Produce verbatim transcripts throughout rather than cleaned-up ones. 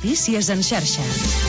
Notícies en xarxa.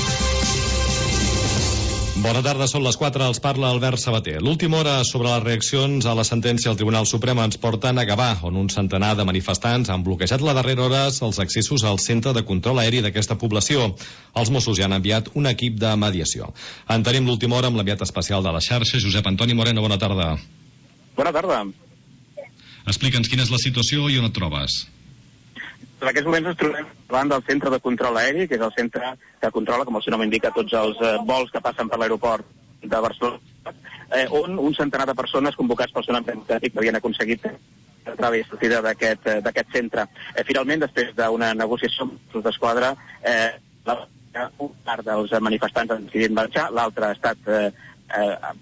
Bona tarda, són les quatre, els parla Albert Sabater. L'última hora sobre les reaccions a la sentència del Tribunal Suprem ens porten a Gavà, on un centenar de manifestants han bloquejat la darrera hora els accessos al centre de control aeri d'aquesta població. Els Mossos ja han enviat un equip de mediació. En tenim l'última hora amb l'enviat especial de la xarxa, Josep Antoni Moreno. Bona tarda. Bona tarda. Explica'ns quina és la situació i on et trobes. En aquests moments ens trobem davant del centre de control aeri, que és el centre que controla, com el seu nom indica, tots els eh, vols que passen per l'aeroport de Barcelona, eh, on un centenar de persones convocats pel Sonat Democràtic havien aconseguit entrar i sortir d'aquest eh, d'aquest centre. Eh, finalment, després d'una negociació amb els d'Esquadra, eh, la, una part dels manifestants han decidit marxar, l'altra ha estat eh, eh,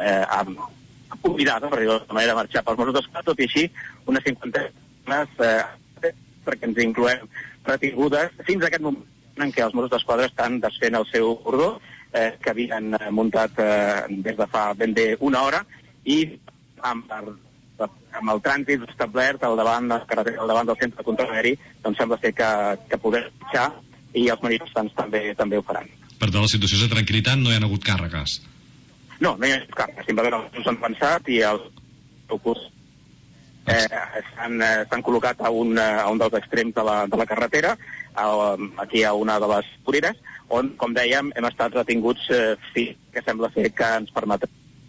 eh, convidada, per dir-ho d'alguna manera, a marxar pels Mossos d'Esquadra, tot i així, una cinquantena de persones eh, perquè ens incloem retingudes fins a aquest moment en què els Mossos d'Esquadra estan desfent el seu cordó, eh, que havien muntat eh, des de fa ben bé una hora, i amb, amb el trànsit establert al davant, al davant del centre de control aeri, doncs sembla ser que, que podem marxar, i els manifestants també també ho faran. Per tant, la situació és de tranquil·litat, no hi ha hagut càrregues? No, no hi ha hagut càrregues. Simplement els han pensat i el seu curs Eh, s'han eh, col·locat a un, a un dels extrems de la, de la carretera, a, aquí a una de les voreres, on, com dèiem, hem estat retinguts eh, fins que sembla ser que ens permet.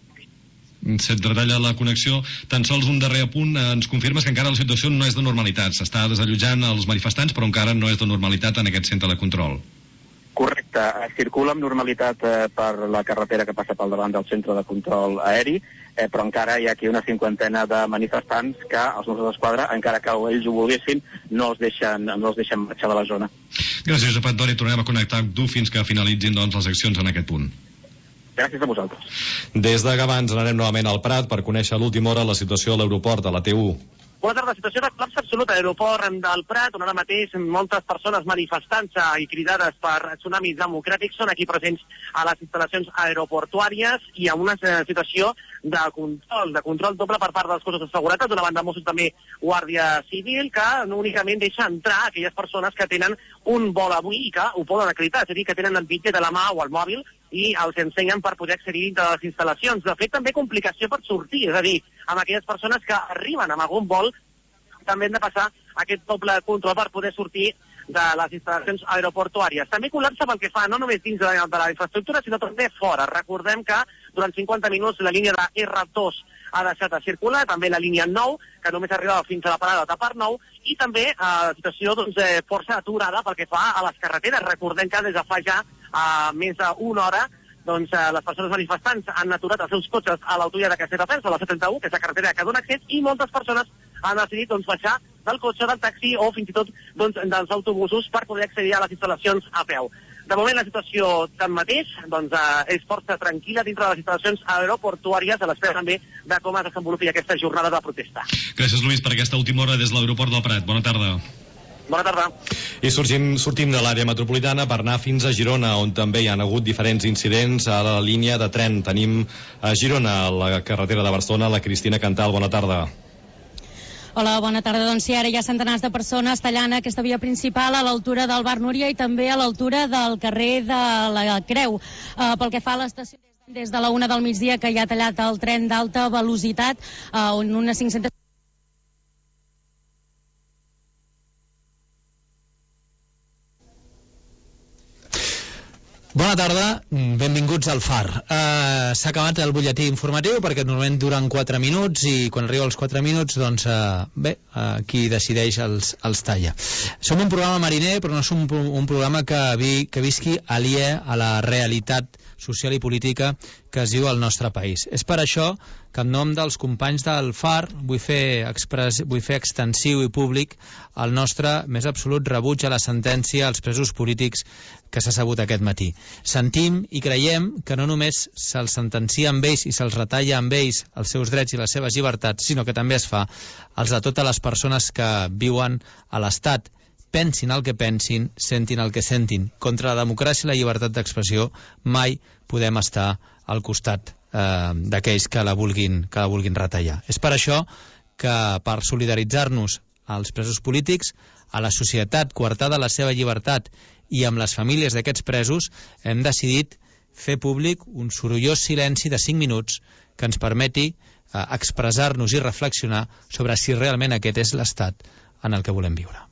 Se't retalla la connexió. Tan sols un darrer apunt. Ens confirmes que encara la situació no és de normalitat. S'està desallotjant els manifestants, però encara no és de normalitat en aquest centre de control. Correcte. Circula amb normalitat eh, per la carretera que passa pel davant del centre de control aeri, eh, però encara hi ha aquí una cinquantena de manifestants que els Mossos d'Esquadra, encara que ells ho volguessin, no els deixen, no els deixen marxar de la zona. Gràcies, Josep Antoni. Tornem a connectar amb tu fins que finalitzin doncs, les accions en aquest punt. Gràcies a vosaltres. Des de Gavà ens anarem novament al Prat per conèixer a l'última hora la situació a l'aeroport, a la T u. Bona tarda, situació de col·lapse absolut a l'aeroport del Prat, on ara mateix moltes persones manifestant-se i cridades per tsunamis democràtics són aquí presents a les instal·lacions aeroportuàries i a una situació de control, de control doble per part dels cossos de seguretat, d'una banda Mossos també Guàrdia Civil, que no únicament deixa entrar aquelles persones que tenen un vol avui i que ho poden acreditar, és a dir, que tenen el bitllet a la mà o al mòbil i els ensenyen per poder accedir dintre de les instal·lacions. De fet, també complicació per sortir, és a dir, amb aquelles persones que arriben amb algun vol també hem de passar aquest doble control per poder sortir de les instal·lacions aeroportuàries. També col·lapsa pel que fa no només dins de la, de la infraestructura, sinó també fora. Recordem que durant cinquanta minuts la línia de erre dos ha deixat de circular, també la línia nou, que només arribava fins a la parada de Parc Nou, i també eh, la situació doncs, eh, força aturada pel que fa a les carreteres. Recordem que des de fa ja eh, més d'una hora doncs eh, les persones manifestants han aturat els seus cotxes a l'autovia de Castelldefels, a la C trenta-u, que és la carretera que dona accés, i moltes persones han decidit doncs, baixar del cotxe, del taxi o fins i tot doncs, dels autobusos per poder accedir a les instal·lacions a peu. De moment la situació tanmateix doncs, eh, és força tranquil·la dintre de les instal·lacions aeroportuàries, a l'espera també de com es desenvolupi aquesta jornada de protesta. Gràcies, Lluís, per aquesta última hora des de l'aeroport del Prat. Bona tarda. Bona tarda. I sorgim, sortim de l'àrea metropolitana per anar fins a Girona, on també hi ha hagut diferents incidents a la línia de tren. Tenim a Girona, a la carretera de Barcelona, la Cristina Cantal. Bona tarda. Hola, bona tarda. Doncs sí, ara hi ha centenars de persones tallant aquesta via principal a l'altura del Bar Núria i també a l'altura del carrer de la Creu. Uh, pel que fa a l'estació, des de la una del migdia que hi ha tallat el tren d'alta velocitat, uh, on unes cinc-centes... Bona tarda, benvinguts al Far. Uh, S'ha acabat el butlletí informatiu perquè normalment duren quatre minuts i quan arriba als quatre minuts, doncs, uh, bé, uh, qui decideix els, els talla. Som un programa mariner, però no som un, un programa que, vi, que visqui aliè a la realitat social i política que es viu al nostre país. És per això que en nom dels companys del Far vull fer, express, vull fer extensiu i públic el nostre més absolut rebuig a la sentència als presos polítics que s'ha sabut aquest matí. Sentim i creiem que no només se'ls sentencia amb ells i se'ls retalla amb ells els seus drets i les seves llibertats, sinó que també es fa els de totes les persones que viuen a l'Estat, pensin el que pensin, sentin el que sentin. Contra la democràcia i la llibertat d'expressió mai podem estar al costat eh, d'aquells que la vulguin, que la vulguin retallar. És per això que per solidaritzar-nos als presos polítics, a la societat coartada la seva llibertat i amb les famílies d'aquests presos, hem decidit fer públic un sorollós silenci de cinc minuts que ens permeti eh, expressar-nos i reflexionar sobre si realment aquest és l'estat en el que volem viure.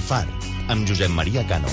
Far, amb Josep Maria Cano.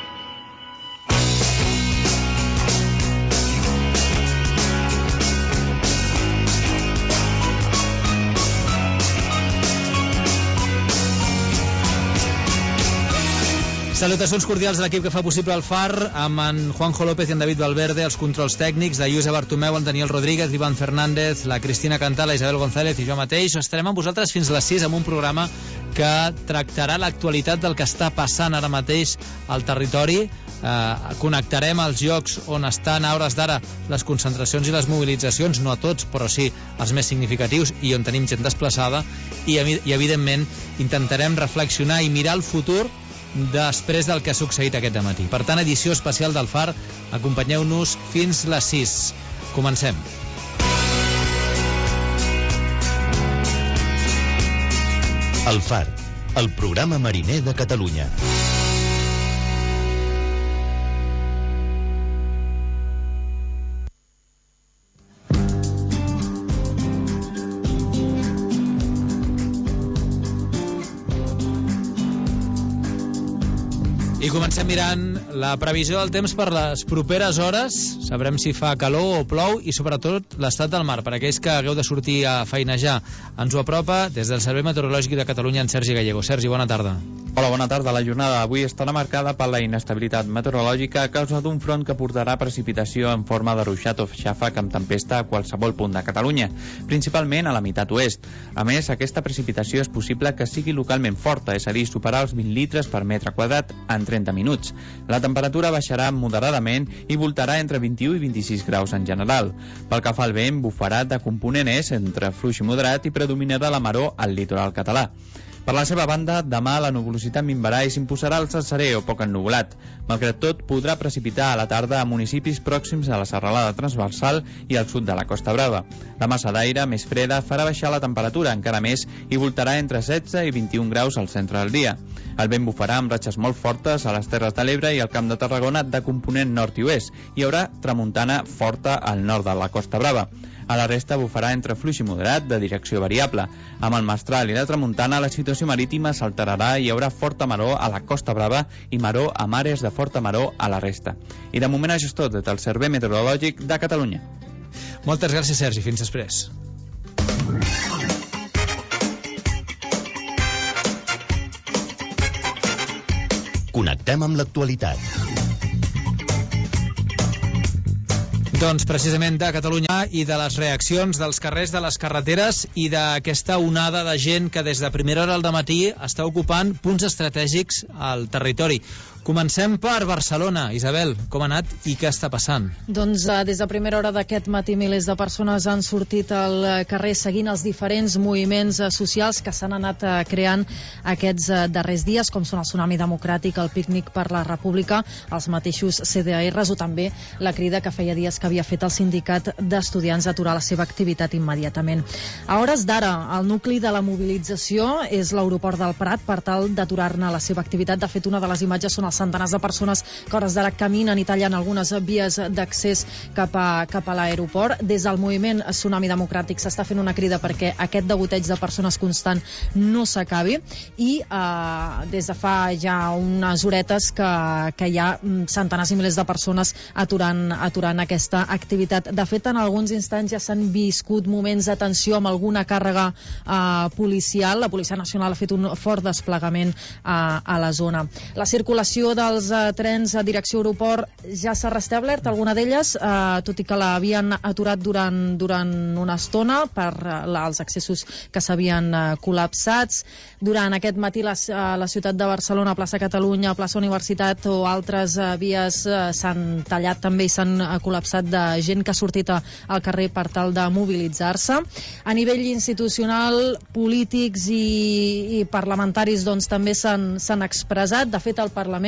Salutacions cordials de l'equip que fa possible el Far, amb en Juanjo López i en David Valverde, els controls tècnics, de Lluïsa Bartomeu, en Daniel Rodríguez, l'Ivan Fernández, la Cristina Cantà, la Isabel González i jo mateix. Estarem amb vosaltres fins a les sis amb un programa que tractarà l'actualitat del que està passant ara mateix al territori. Eh, connectarem els llocs on estan a hores d'ara les concentracions i les mobilitzacions, no a tots, però sí els més significatius i on tenim gent desplaçada, i, i evidentment intentarem reflexionar i mirar el futur després del que ha succeït aquest dematí. Per tant, edició especial del Far, acompanyeu-nos fins les sis. Comencem. El Far, el programa mariner de Catalunya. I comencem mirant la previsió del temps per les properes hores. Sabrem si fa calor o plou i sobretot l'estat del mar. Per aquells que hagueu de sortir a feinejar, ens ho apropa des del Servei Meteorològic de Catalunya en Sergi Gallego. Sergi, bona tarda. Hola, bona tarda. La jornada d'avui estarà marcada per la inestabilitat meteorològica a causa d'un front que portarà precipitació en forma de ruixat o xàfec amb tempesta a qualsevol punt de Catalunya, principalment a la meitat oest. A més, aquesta precipitació és possible que sigui localment forta, és a dir, superar els vint litres per metre quadrat en trenta minuts. La temperatura baixarà moderadament i voltarà entre vint-i-u i vint-i-sis graus en general. Pel que fa al vent, bufarà de component est entre fluix i moderat i predominarà la maror al litoral català. Per la seva banda, demà la nuvolositat minvarà i s'imposarà el serè o poc ennuvolat. Malgrat tot, podrà precipitar a la tarda a municipis pròxims a la serralada transversal i al sud de la Costa Brava. La massa d'aire més freda farà baixar la temperatura encara més i voltarà entre setze i vint-i-un graus al centre del dia. El vent bufarà amb ratxes molt fortes a les Terres de l'Ebre i al Camp de Tarragona de component nord i oest. Hi haurà tramuntana forta al nord de la Costa Brava. A la resta bufarà entre fluix i moderat de direcció variable. Amb el mestral i la tramuntana la situació marítima s'alterarà i hi haurà forta maror a la Costa Brava i maror amb àrees de forta maror a la resta. I de moment això és tot des del Servei Meteorològic de Catalunya. Moltes gràcies, Sergi. Fins després. Connectem amb l'actualitat. Doncs precisament de Catalunya i de les reaccions dels carrers, de les carreteres i d'aquesta onada de gent que des de primera hora al dematí està ocupant punts estratègics al territori. Comencem per Barcelona. Isabel, com ha anat i què està passant? Doncs eh, des de primera hora d'aquest matí milers de persones han sortit al carrer seguint els diferents moviments eh, socials que s'han anat eh, creant aquests eh, darrers dies, com són el Tsunami Democràtic, el Pícnic per la República, els mateixos C D A Rs o també la crida que feia dies que havia fet el sindicat d'estudiants d'aturar la seva activitat immediatament. A hores d'ara, el nucli de la mobilització és l'aeroport del Prat per tal d'aturar-ne la seva activitat. De fet, una de les imatges són els centenars de persones que a hores d'ara caminen i tallen algunes vies d'accés cap a, cap a l'aeroport. Des del moviment Tsunami Democràtic s'està fent una crida perquè aquest degoteig de persones constant no s'acabi i eh, des de fa ja unes horetes que, que hi ha centenars i milers de persones aturant, aturant aquesta activitat. De fet, en alguns instants ja s'han viscut moments de tensió amb alguna càrrega eh, policial. La Policia Nacional ha fet un fort desplegament eh, a la zona. La circulació dels uh, trens a direcció aeroport ja s'ha restablert, alguna d'elles, uh, tot i que l'havien aturat durant, durant una estona per uh, la, els accessos que s'havien uh, col·lapsats. Durant aquest matí la, uh, la ciutat de Barcelona, plaça Catalunya, plaça Universitat o altres uh, vies uh, s'han tallat també i s'han uh, col·lapsat de gent que ha sortit a, al carrer per tal de mobilitzar-se. A nivell institucional, polítics i, i parlamentaris doncs, també s'han expressat. De fet, el Parlament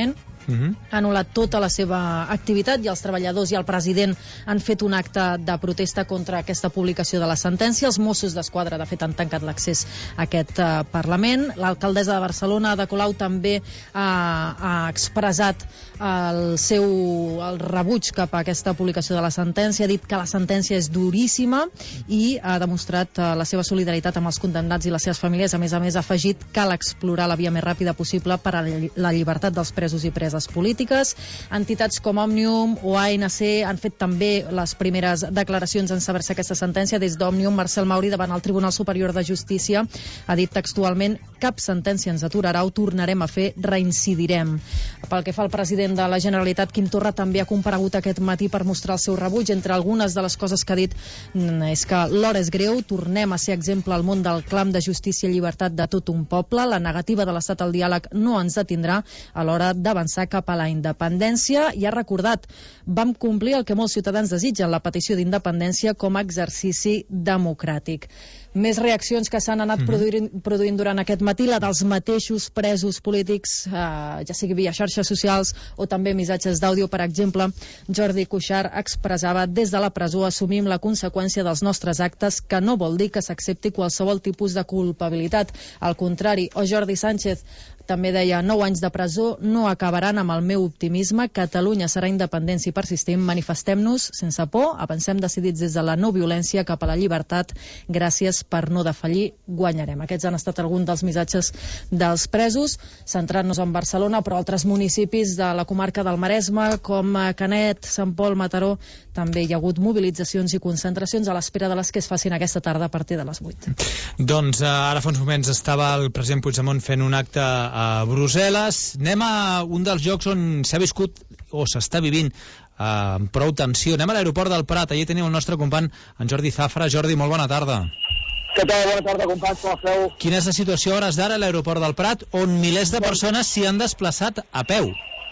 uh-huh. ha anul·lat tota la seva activitat i els treballadors i el president han fet un acte de protesta contra aquesta publicació de la sentència. Els Mossos d'Esquadra, de fet, han tancat l'accés a aquest uh, Parlament. L'alcaldessa de Barcelona, Ada Colau, també ha, ha expressat el seu el rebuig cap a aquesta publicació de la sentència, ha dit que la sentència és duríssima i ha demostrat uh, la seva solidaritat amb els condemnats i les seves famílies. A més a més, ha afegit que cal explorar la via més ràpida possible per a la llibertat dels presos i preses polítiques. Entitats com Òmnium o A N C han fet també les primeres declaracions en saber-se aquesta sentència. Des d'Òmnium, Marcel Mauri, davant el Tribunal Superior de Justícia, ha dit textualment: cap sentència ens aturarà, ho tornarem a fer, reincidirem. Pel que fa al president de la Generalitat, Quim Torra, també ha comparegut aquest matí per mostrar el seu rebuig. Entre algunes de les coses que ha dit és que l'hora és greu, tornem a ser exemple al món del clam de justícia i llibertat de tot un poble, la negativa de l'Estat al diàleg no ens detindrà a l'hora d'avançar cap a la independència, i ha recordat: vam complir el que molts ciutadans desitgen, la petició d'independència com a exercici democràtic. Més reaccions que s'han anat produint, produint durant aquest matí, la dels mateixos presos polítics, eh, ja sigui via xarxes socials o també missatges d'àudio. Per exemple, Jordi Cuixart expressava: des de la presó assumim la conseqüència dels nostres actes, que no vol dir que s'accepti qualsevol tipus de culpabilitat, al contrari. O Jordi Sánchez també deia: nou anys de presó no acabaran amb el meu optimisme, Catalunya serà independent si persistim, manifestem-nos sense por, avancem decidits des de la no violència cap a la llibertat, gràcies per no defallir, guanyarem. Aquests han estat alguns dels missatges dels presos. Centrant-nos en Barcelona, però altres municipis de la comarca del Maresme, com Canet, Sant Pol, Mataró, també hi ha hagut mobilitzacions i concentracions a l'espera de les que es facin aquesta tarda a partir de les vuit. Doncs eh, ara fa uns moments estava el president Puigdemont fent un acte a Brussel·les. Anem a un dels llocs on s'ha viscut o s'està vivint eh, amb prou tensió. Anem a l'aeroport del Prat. Allí tenim el nostre company, en Jordi Zafra. Jordi, molt bona tarda. Què tal? Bona tarda, companys, com esteu? Quina és la situació a hores d'ara a l'aeroport del Prat, on milers de persones s'hi han desplaçat a peu?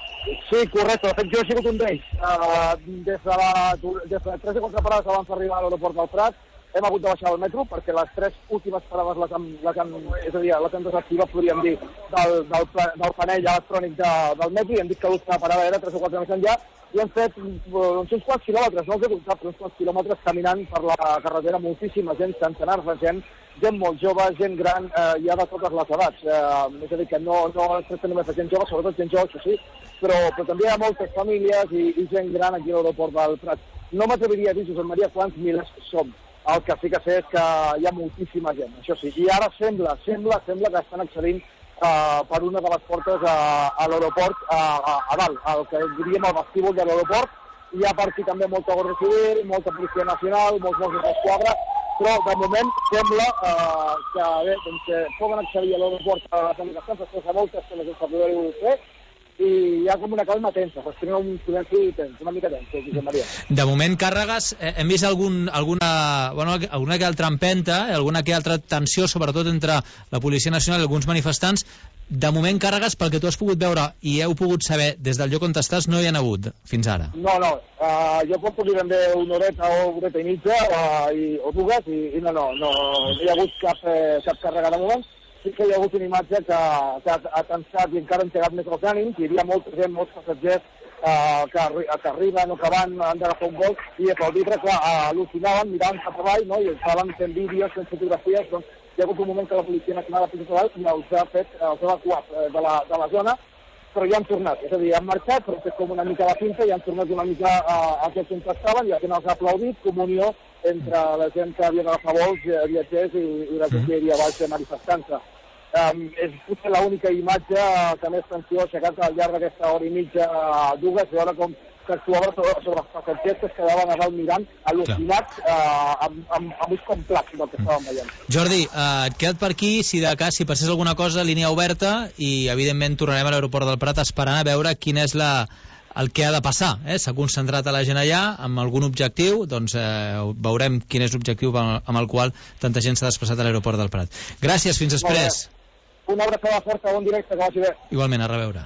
Sí, correcte. De fet, jo he sigut un d'ells. Uh, des de la, des de tres o quatre parades abans d'arribar a l'aeroport del Prat, hem hagut de baixar al metro, perquè les tres últimes parades les han, les han, és a dir, les han desactivat, podríem dir, del, del, del panell electrònic de, del metro, i hem dit que l'última parada era tres o quatre més enllà, i hem fet doncs, uns quants quilòmetres, no els he comptat, però uns quants quilòmetres caminant per la carretera, moltíssima gent, centenars de gent, gent molt jove, gent gran, eh, hi ha de totes les edats. Eh, és a dir, que no, no es tracta només de gent jove, sobretot gent jove, això sí, però, però també hi ha moltes famílies i, i gent gran aquí a l'aeroport del Prat. No m'atreviria a dir, Josep Maria, quants milers som. El que sí que sé és que hi ha moltíssima gent, això sí. I ara sembla, sembla, sembla que estan accedint uh, per una de les portes a, a l'aeroport, a, a, a dalt, el que diríem el vestíbul de l'aeroport. Hi ha per aquí també molta Guàrdia Civil, molta Policia Nacional, molts Mossos d'Esquadra, però de moment sembla uh, que bé, doncs, que poden accedir a l'aeroport a les delegacions després de moltes que les poder ho fer, i hi ha com una calma tensa, però tenim un silenci tens, una mica tens, Josep Maria. De moment, càrregues, eh, hem vist algun, alguna, bueno, alguna que altra empenta, eh, alguna que altra tensió, sobretot entre la Policia Nacional i alguns manifestants. De moment, càrregues, pel que tu has pogut veure i heu pogut saber des del lloc on estàs, no hi ha hagut fins ara. No, no, uh, jo porto dir ben bé una horeta o una horeta i mitja, uh, i, o dues, i, i no, no, no, no hi ha hagut cap, eh, cap càrrega de moment. Sí que hi ha hagut una imatge que, que ha, ha tensat i encara ha entegat més els ànims. Hi havia molta gent, molts passatgers eh, que, que arriben o que van, han d'agafar un vol, i pel vidre, clar, al·lucinaven, miraven cap avall, no? I estaven fent vídeos, fent fotografies. Doncs hi ha hagut un moment que la Policia Nacional ha posat avall i els ha fet, els ha evacuat de la, de la zona, però ja han tornat. És a dir, han marxat, però han fet com una mica la pinta i han tornat una mica a, a aquests on estaven, i la gent els ha aplaudit, comunió entre la gent que havia d'agafar vols, viatgers, i, i la gent que hi havia baix manifestant-se. Um, és potser l'única imatge que més tensió ha aixecat al llarg d'aquesta hora i mitja, dues, veure com s'actuava sobre, sobre els passatgers que es quedaven a dalt mirant, al·lucinats, uh, amb, amb, amb ulls com plats del que estàvem veient. Jordi, uh, et queda't per aquí, si de cas, si passés alguna cosa, línia oberta, i evidentment tornarem a l'aeroport del Prat esperant a veure quin és la, el que ha de passar. Eh? S'ha concentrat a la gent allà amb algun objectiu, doncs eh, veurem quin és l'objectiu amb el qual tanta gent s'ha desplaçat a l'aeroport del Prat. Gràcies, fins després. Una abraçada forta, bon directe, que vagi bé. Igualment, a reveure.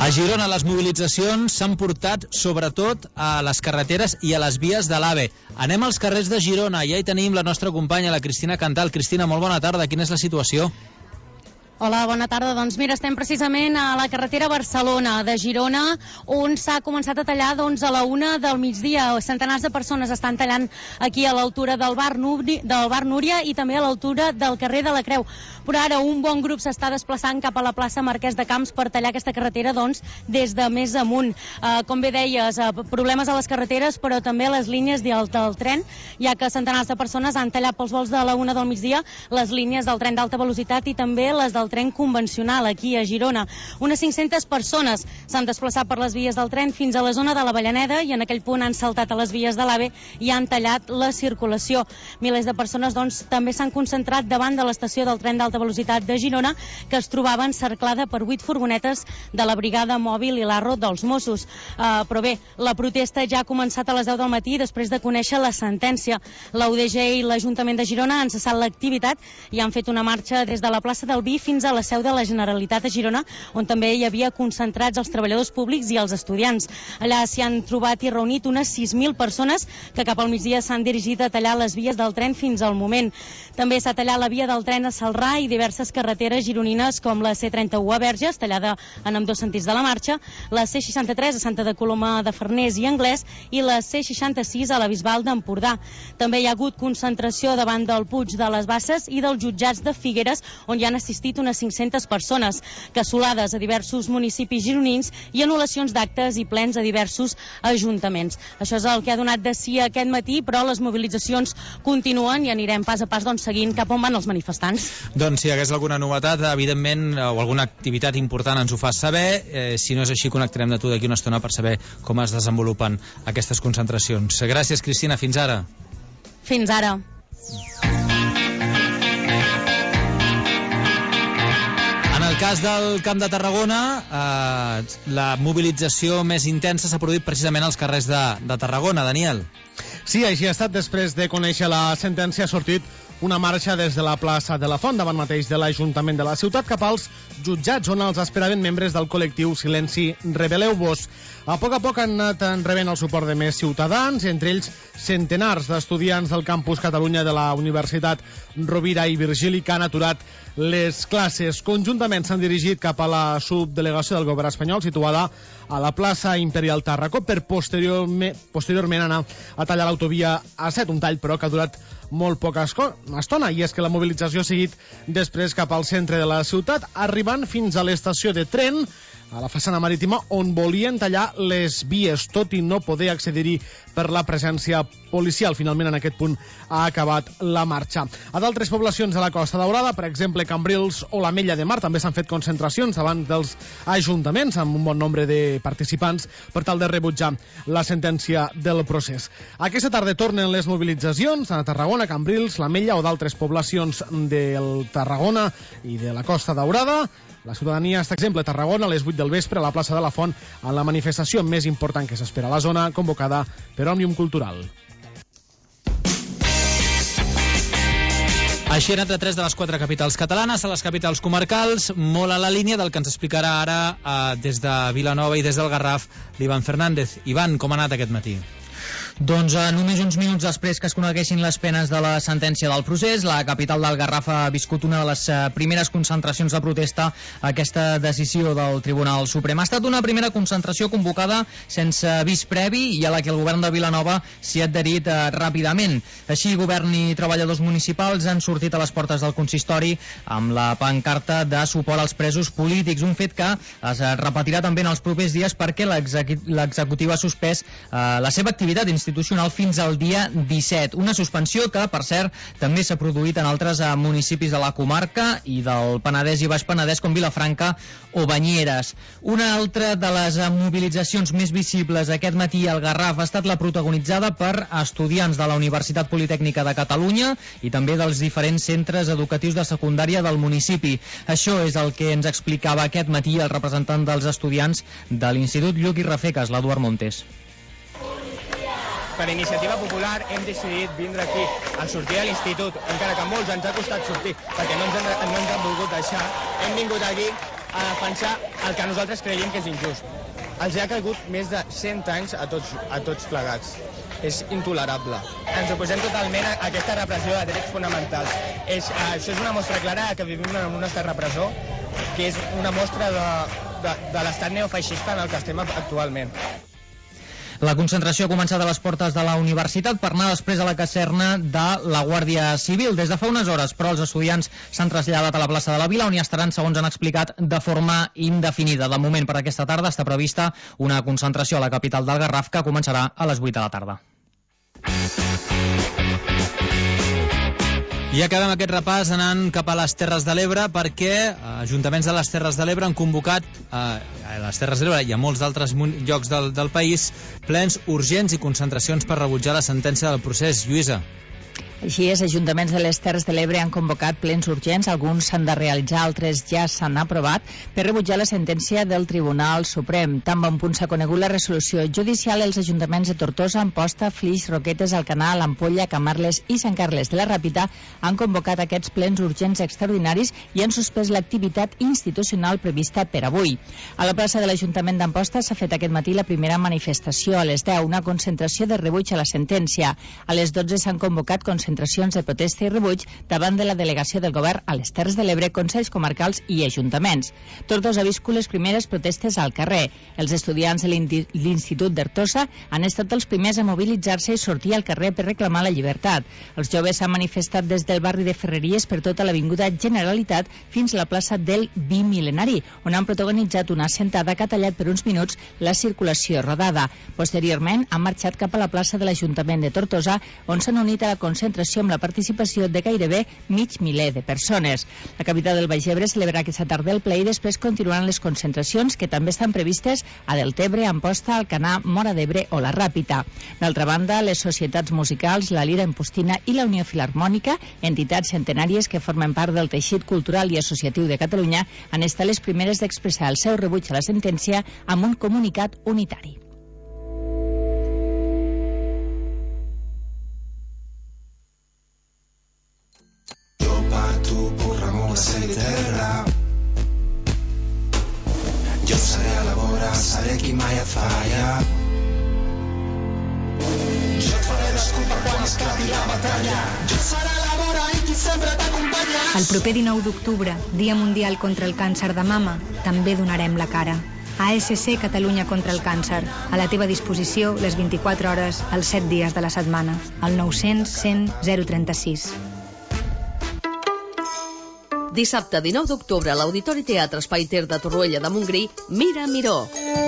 A Girona les mobilitzacions s'han portat sobretot a les carreteres i a les vies de l'AVE. Anem als carrers de Girona, ja hi tenim la nostra companya, la Cristina Cantal. Cristina, molt bona tarda, quina és la situació? Hola, bona tarda. Doncs mira, estem precisament a la carretera Barcelona de Girona, on s'ha començat a tallar doncs, a la una del migdia. Centenars de persones estan tallant aquí a l'altura del bar, Núria, del bar Núria i també a l'altura del carrer de la Creu. Però ara un bon grup s'està desplaçant cap a la plaça Marquès de Camps per tallar aquesta carretera doncs, des de més amunt. Uh, com bé deies, uh, problemes a les carreteres, però també a les línies del, del tren, ja que centenars de persones han tallat pels vols de la una del migdia les línies del tren d'alta velocitat i també les del tren convencional aquí a Girona. Unes cinc-centes persones s'han desplaçat per les vies del tren fins a la zona de l'Avellaneda i en aquell punt han saltat a les vies de l'AVE i han tallat la circulació. Milers de persones doncs, també s'han concentrat davant de l'estació del tren d'alta velocitat de Girona, que es trobava encerclada per vuit furgonetes de la brigada mòbil i l'Arro dels Mossos. Uh, però bé, la protesta ja ha començat a les deu del matí després de conèixer la sentència. La U D G i l'Ajuntament de Girona han cessat l'activitat i han fet una marxa des de la plaça del Vi fins a la seu de la Generalitat a Girona, on també hi havia concentrats els treballadors públics i els estudiants. Allà s'hi han trobat i reunit unes sis mil persones que cap al migdia s'han dirigit a tallar les vies del tren fins al moment. També s'ha tallat la via del tren a Celrà i diverses carreteres gironines com la C trenta-u a Verges, tallada en ambdós sentits de la marxa, la C seixanta-tres a Santa de Coloma de Farners i Anglès i la C seixanta-sis a la Bisbal d'Empordà. També hi ha hagut concentració davant del Puig de les Basses i dels jutjats de Figueres, on hi han assistit unes cinc-centes persones, cassolades a diversos municipis gironins i anul·lacions d'actes i plens a diversos ajuntaments. Això és el que ha donat de si aquest matí, però les mobilitzacions continuen i anirem pas a pas doncs, seguint cap on van els manifestants. Doncs si hi hagués alguna novetat, evidentment, o alguna activitat important ens ho fas saber. Eh, si no és així, connectarem de tu d'aquí una estona per saber com es desenvolupen aquestes concentracions. Gràcies, Cristina. Fins ara. Fins ara. En el cas del Camp de Tarragona, eh, la mobilització més intensa s'ha produït precisament als carrers de, de Tarragona. Daniel. Sí, així ha estat. Després de conèixer la sentència ha sortit una marxa des de la plaça de la Font, davant mateix de l'Ajuntament de la ciutat, cap als jutjats, on els esperaven membres del col·lectiu Silenci Rebeleu-vos. A poc a poc han anat rebent el suport de més ciutadans, entre ells centenars d'estudiants del campus Catalunya de la Universitat Rovira i Virgili, que han aturat les classes. Conjuntament s'han dirigit cap a la subdelegació del govern espanyol, situada a la plaça Imperial Tàrraco, per posteriorment, posteriorment anar a tallar l'autovia A set, un tall però que ha durat molt poca estona, i és que la mobilització ha seguit després cap al centre de la ciutat, arribant fins a l'estació de tren, a la façana marítima, on volien tallar les vies, tot i no poder accedir-hi per la presència policial. Finalment, en aquest punt ha acabat la marxa. A d'altres poblacions de la Costa Daurada, per exemple, Cambrils o l'Ametlla de Mar, també s'han fet concentracions davant dels ajuntaments, amb un bon nombre de participants, per tal de rebutjar la sentència del procés. Aquesta tarda tornen les mobilitzacions a Tarragona, Cambrils, l'Ametlla o d'altres poblacions del Tarragona i de la Costa Daurada. La ciutadania està, exemple, a Tarragona a les vuit del vespre a la plaça de la Font, a la manifestació més important que s'espera a la zona, convocada per Òmnium Cultural. Així han anat a tres de les quatre capitals catalanes, a les capitals comarcals, molt a la línia del que ens explicarà ara eh, des de Vilanova i des del Garraf l'Ivan Fernández. Ivan, com ha anat aquest matí? Doncs eh, només uns minuts després que es coneguessin les penes de la sentència del procés, la capital del Garraf ha viscut una de les eh, primeres concentracions de protesta a aquesta decisió del Tribunal Suprem. Ha estat una primera concentració convocada sense avís previ i a la que el govern de Vilanova s'hi ha adherit eh, ràpidament. Així, govern i treballadors municipals han sortit a les portes del consistori amb la pancarta de suport als presos polítics, un fet que es repetirà també en els propers dies perquè l'executiva ha suspès eh, la seva activitat institucional fins al dia disset. Una suspensió que, per cert, també s'ha produït en altres eh, municipis de la comarca i del Penedès i Baix Penedès, com Vilafranca o Banyeres. Una altra de les eh, mobilitzacions més visibles aquest matí al Garraf ha estat la protagonitzada per estudiants de la Universitat Politècnica de Catalunya i també dels diferents centres educatius de secundària del municipi. Això és el que ens explicava aquest matí el representant dels estudiants de l'Institut Lluc i Rafecas, l'Eduard Montes. Per iniciativa popular hem decidit vindre aquí a sortir de l'institut, encara que a molts ens ha costat sortir perquè no ens han, no ens han volgut deixar. Hem vingut aquí a defensar el que nosaltres creiem que és injust. Els ha caigut més de cent anys a tots, a tots plegats. És intolerable. Ens oposem totalment a aquesta repressió de drets fonamentals. És, això és una mostra clara que vivim en un estat repressor, que és una mostra de, de, de l'estat neofeixista en el que estem actualment. La concentració ha començat a les portes de la universitat per anar després a la caserna de la Guàrdia Civil. Des de fa unes hores, però, els estudiants s'han traslladat a la plaça de la Vila, on hi estaran, segons han explicat, de forma indefinida. De moment, per aquesta tarda, està prevista una concentració a la capital del Garraf que començarà a les vuit de la tarda. I acabem aquest repàs anant cap a les Terres de l'Ebre, perquè ajuntaments de les Terres de l'Ebre han convocat eh, a les Terres de l'Ebre i a molts d'altres llocs del, del país plens urgents i concentracions per rebutjar la sentència del procés. Lluïsa. Així és, ajuntaments de les Terres de l'Ebre han convocat plens urgents, alguns s'han de realitzar, altres ja s'han aprovat, per rebutjar la sentència del Tribunal Suprem. Tan bon punt s'ha conegut la resolució judicial, els ajuntaments de Tortosa, Amposta, Flix, Roquetes, Alcanar, l'Ampolla, Camarles i Sant Carles de la Ràpita han convocat aquests plens urgents extraordinaris i han suspès l'activitat institucional prevista per avui. A la plaça de l'Ajuntament d'Amposta s'ha fet aquest matí la primera manifestació. A les deu, una concentració de rebuig a la sentència. A les dotze s'han convocat concentracions concentracions de protesta i rebuig davant de la delegació del govern a les Terres de l'Ebre, consells comarcals i ajuntaments. Tortosa ha viscut les primeres protestes al carrer. Els estudiants de l'Institut d'Artosa han estat els primers a mobilitzar-se i sortir al carrer per reclamar la llibertat. Els joves s'han manifestat des del barri de Ferreries per tota l'avinguda Generalitat fins a la plaça del Bimil·lenari, on han protagonitzat una assentada que ha tallat per uns minuts la circulació rodada. Posteriorment han marxat cap a la plaça de l'Ajuntament de Tortosa, on s'han unit a la concentració amb la participació de gairebé mig miler de persones. La capital del Baix Ebre celebrarà aquesta tarda el ple i després continuaran les concentracions que també estan previstes a Deltebre, Amposta, Alcanar, Móra d'Ebre o la Ràpita. D'altra banda, les societats musicals, la Lira Empustina i la Unió Filharmònica, entitats centenàries que formen part del teixit cultural i associatiu de Catalunya, han estat les primeres d'expressar el seu rebuig a la sentència amb un comunicat unitari. Cel i terra, jo seré a la vora, seré qui mai et falla. Jo et faré desculpa quan esclavi la batalla, jo seré a la vora i qui sempre t'acompanya. El proper dinou d'octubre, Dia Mundial contra el Càncer de Mama, també donarem la cara. A S C Catalunya contra el Càncer, a la teva disposició les vint-i-quatre hores, els set dies de la setmana, al nou cents cent zero trenta-sis. Dissabte dinou d'octubre a l'Auditori Teatre Espai Ter de Torroella de Montgrí, Mira Miró.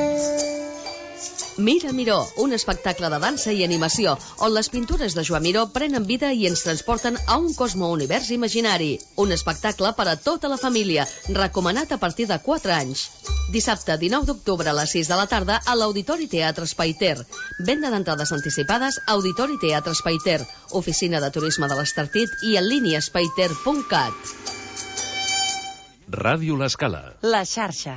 Mira Miró, un espectacle de dansa i animació, on les pintures de Joan Miró prenen vida i ens transporten a un cosmounivers imaginari. Un espectacle per a tota la família, recomanat a partir de quatre anys. Dissabte dinou d'octubre a les sis de la tarda a l'Auditori Teatre Espai Ter. Venda d'entrades anticipades a Auditori Teatre Espai Ter, oficina de turisme de l'Estartit i en línia espaiter punt cat. Ràdio L'Escala. La xarxa.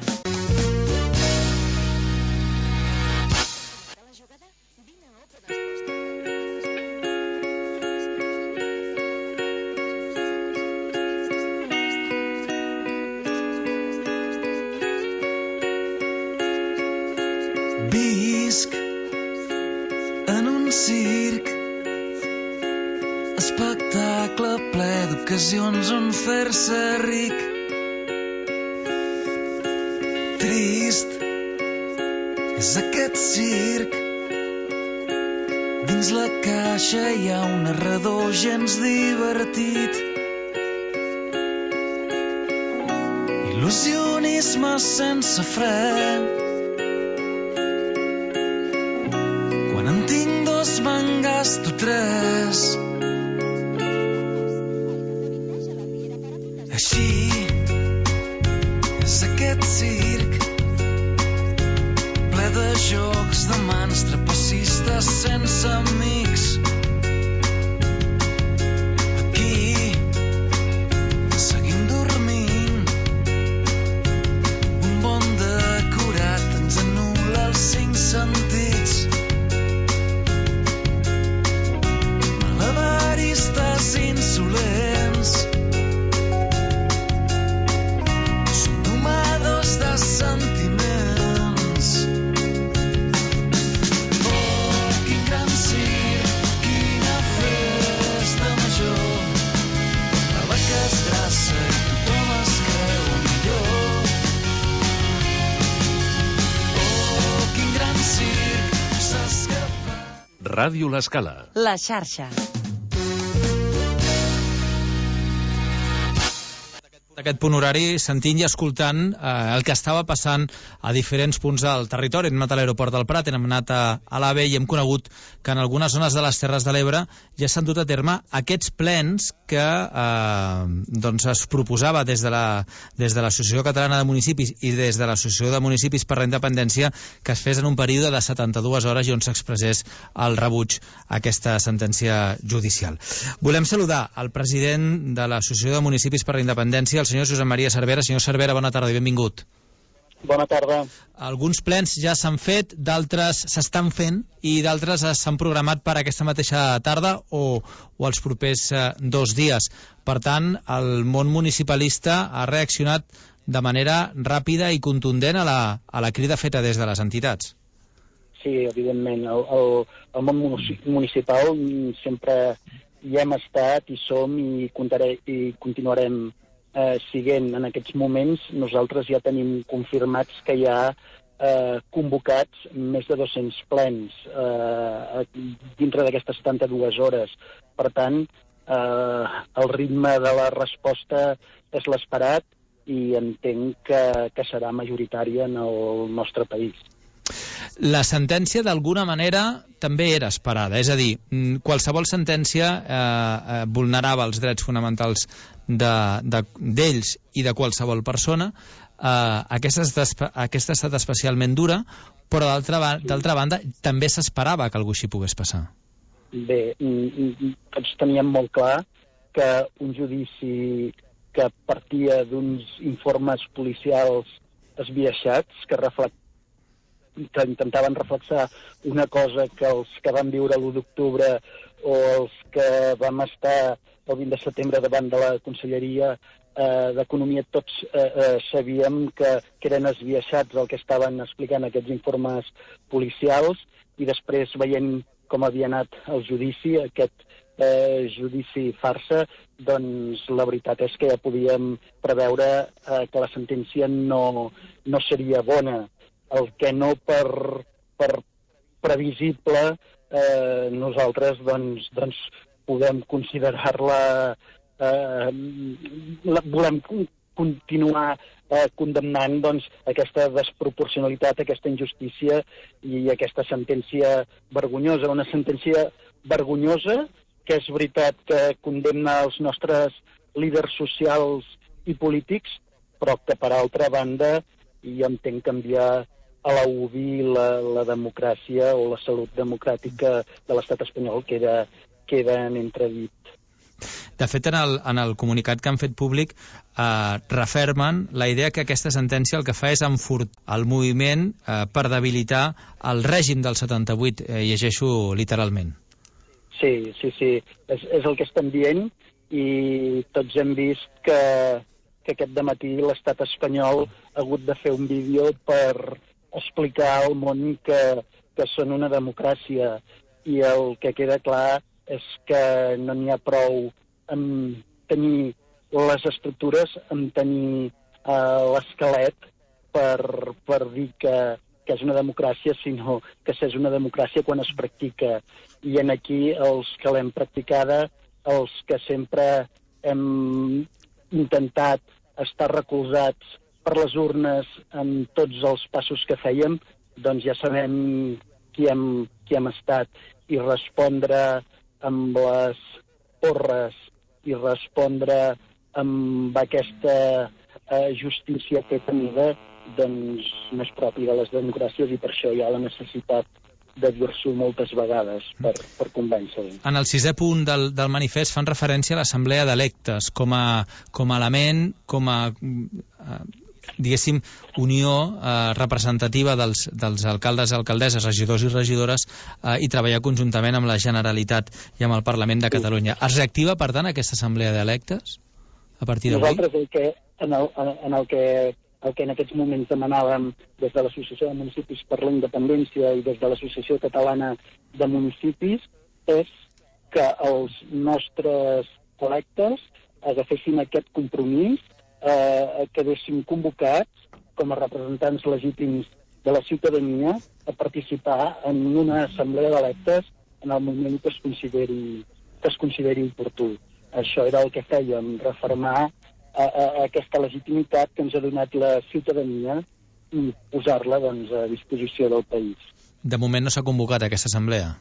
Visc en un circ, espectacle ple d'ocasions on fer-se ric. Trist és aquest circ, dins la caixa hi ha un narrador gens divertit. Il·lusionisme sense fre, quan en tinc dos me'n gasto tres. Així és aquest circ, ple de jocs de mans trapecistes sense amics. Aquí seguim dormint, un bon decorat ens anul·la els cinc sentits. Malabaristes insolents, som domadors Ràdio L'Escala. La xarxa. Aquest punt horari, sentint i escoltant eh, el que estava passant a diferents punts del territori. Hem anat a l'aeroport del Prat, hem anat a, a l'A V E i hem conegut que en algunes zones de les Terres de l'Ebre ja s'han dut a terme aquests plens que eh, doncs es proposava des de la, des de l'Associació Catalana de Municipis i des de l'Associació de Municipis per la Independència, que es fes en un període de setanta-dues hores i on s'expressés el rebuig a aquesta sentència judicial. Volem saludar el president de l'Associació de Municipis per la Independència, el senyor Josep Maria Cervera. Senyor Cervera, bona tarda i benvingut. Bona tarda. Alguns plens ja s'han fet, d'altres s'estan fent i d'altres s'han programat per aquesta mateixa tarda o, o els propers eh, dos dies. Per tant, el món municipalista ha reaccionat de manera ràpida i contundent a la, a la crida feta des de les entitats. Sí, evidentment. El, el, el món municipal sempre hi hem estat i som i, comptaré, i continuarem Eh, siguent en aquests moments. Nosaltres ja tenim confirmats que hi ha eh, convocats més de dos-cents plens eh, dintre d'aquestes setanta-dues hores. Per tant, eh, el ritme de la resposta és l'esperat i entenc que, que serà majoritària en el nostre país. La sentència, d'alguna manera, també era esperada. És a dir, qualsevol sentència eh, eh, vulnerava els drets fonamentals d'ells de, de, i de qualsevol persona. Eh, aquesta, aquesta ha estat especialment dura, però d'altra banda també s'esperava que alguna cosa així pogués passar. Bé, tots teníem molt clar que un judici que partia d'uns informes policials esbiaixats, que reflectien que intentaven reflexar una cosa que els que van viure l'u d'octubre o els que vam estar el vint de setembre davant de la Conselleria eh, d'Economia, tots eh, eh, sabíem que, que eren esbiaixats el que estaven explicant aquests informes policials, i després veient com havia anat el judici, aquest eh, judici farsa, doncs la veritat és que ja podíem preveure eh, que la sentència no, no seria bona. El que no per, per previsible eh, nosaltres doncs, doncs podem considerar-la, eh, la, volem continuar eh, condemnant doncs, aquesta desproporcionalitat, aquesta injustícia i aquesta sentència vergonyosa. Una sentència vergonyosa que és veritat que condemna els nostres líders socials i polítics, però que per altra banda jo entenc canviar a la U B I la, la democràcia o la salut democràtica de l'estat espanyol queda, queda en entredit. De fet, en el, en el comunicat que han fet públic eh, refermen la idea que aquesta sentència el que fa és enfortir el moviment eh, per debilitar el règim del setanta-vuit, eh, llegeixo literalment. Sí, sí, sí, és, és el que estem dient, i tots hem vist que, que aquest dematí l'estat espanyol ha hagut de fer un vídeo per explicar al món que, que són una democràcia, i el que queda clar és que no n'hi ha prou amb tenir les estructures, amb tenir uh, l'esquelet per, per dir que, que és una democràcia, sinó que és una democràcia quan es practica. I en aquí els que l'hem practicada, els que sempre hem intentat estar recolzats per les urnes en tots els passos que fèiem, doncs ja sabem qui hem, qui hem estat, i respondre amb les porres i respondre amb aquesta eh, justícia fetanida, doncs no és propi de les democràcies, i per això hi ha la necessitat de dir-s'ho moltes vegades per, per convèncer-ho. En el sisè punt del, del manifest fan referència a l'assemblea d'electes com a, com a element, com a eh, diguéssim, unió eh, representativa dels, dels alcaldes, alcaldesses, regidors i regidores eh, i treballar conjuntament amb la Generalitat i amb el Parlament de Catalunya. Es reactiva, per tant, aquesta assemblea d'electes a partir d'avui? Nosaltres el que, en, el, en el que el que en aquests moments demanàvem des de l'Associació de Municipis per la Independència i des de l'Associació Catalana de Municipis és que els nostres electes agafessin aquest compromís, eh, quedessin convocats com a representants legítims de la ciutadania a participar en una assemblea d'electes en el moment que es consideri, que es consideri oportú. Això era el que fèiem, refermar a, a, a aquesta legitimitat que ens ha donat la ciutadania i posar-la doncs, a disposició del país. De moment no s'ha convocat aquesta assemblea?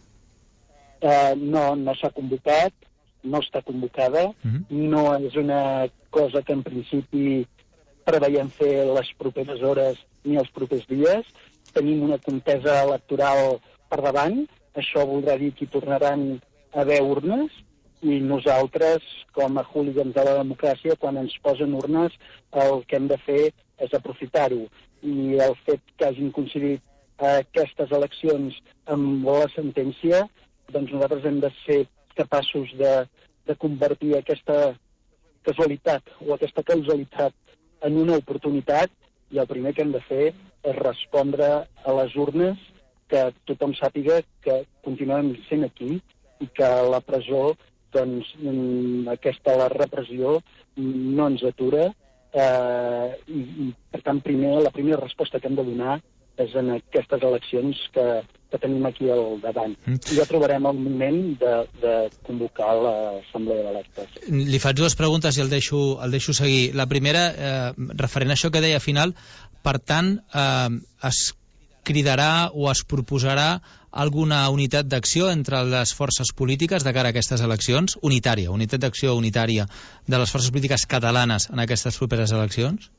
Uh, no, no s'ha convocat, no està convocada, uh-huh. no és una cosa que en principi preveiem fer les properes hores ni els propers dies. Tenim una contesa electoral per davant, això voldrà dir que hi tornaran a haver urnes, i nosaltres, com a hooligans de la democràcia, quan ens posen urnes, el que hem de fer és aprofitar-ho. I el fet que hagin coincidit aquestes eleccions amb la sentència, doncs nosaltres hem de ser capaços de, de convertir aquesta casualitat o aquesta causalitat en una oportunitat, i el primer que hem de fer és respondre a les urnes, que tothom sàpiga que continuem sent aquí i que la presó, doncs aquesta la repressió no ens atura, eh, i, i per tant primer, la primera resposta que hem de donar és en aquestes eleccions que, que tenim aquí al davant. Mm. I ja trobarem el moment de, de convocar l'assemblea d'electes. Li faig dues preguntes i el deixo, el deixo seguir. La primera, eh, referent a això que deia al final, per tant, eh, es cridarà o es proposarà alguna unitat d'acció entre les forces polítiques de cara a aquestes eleccions? Unitària, unitat d'acció unitària de les forces polítiques catalanes en aquestes properes eleccions?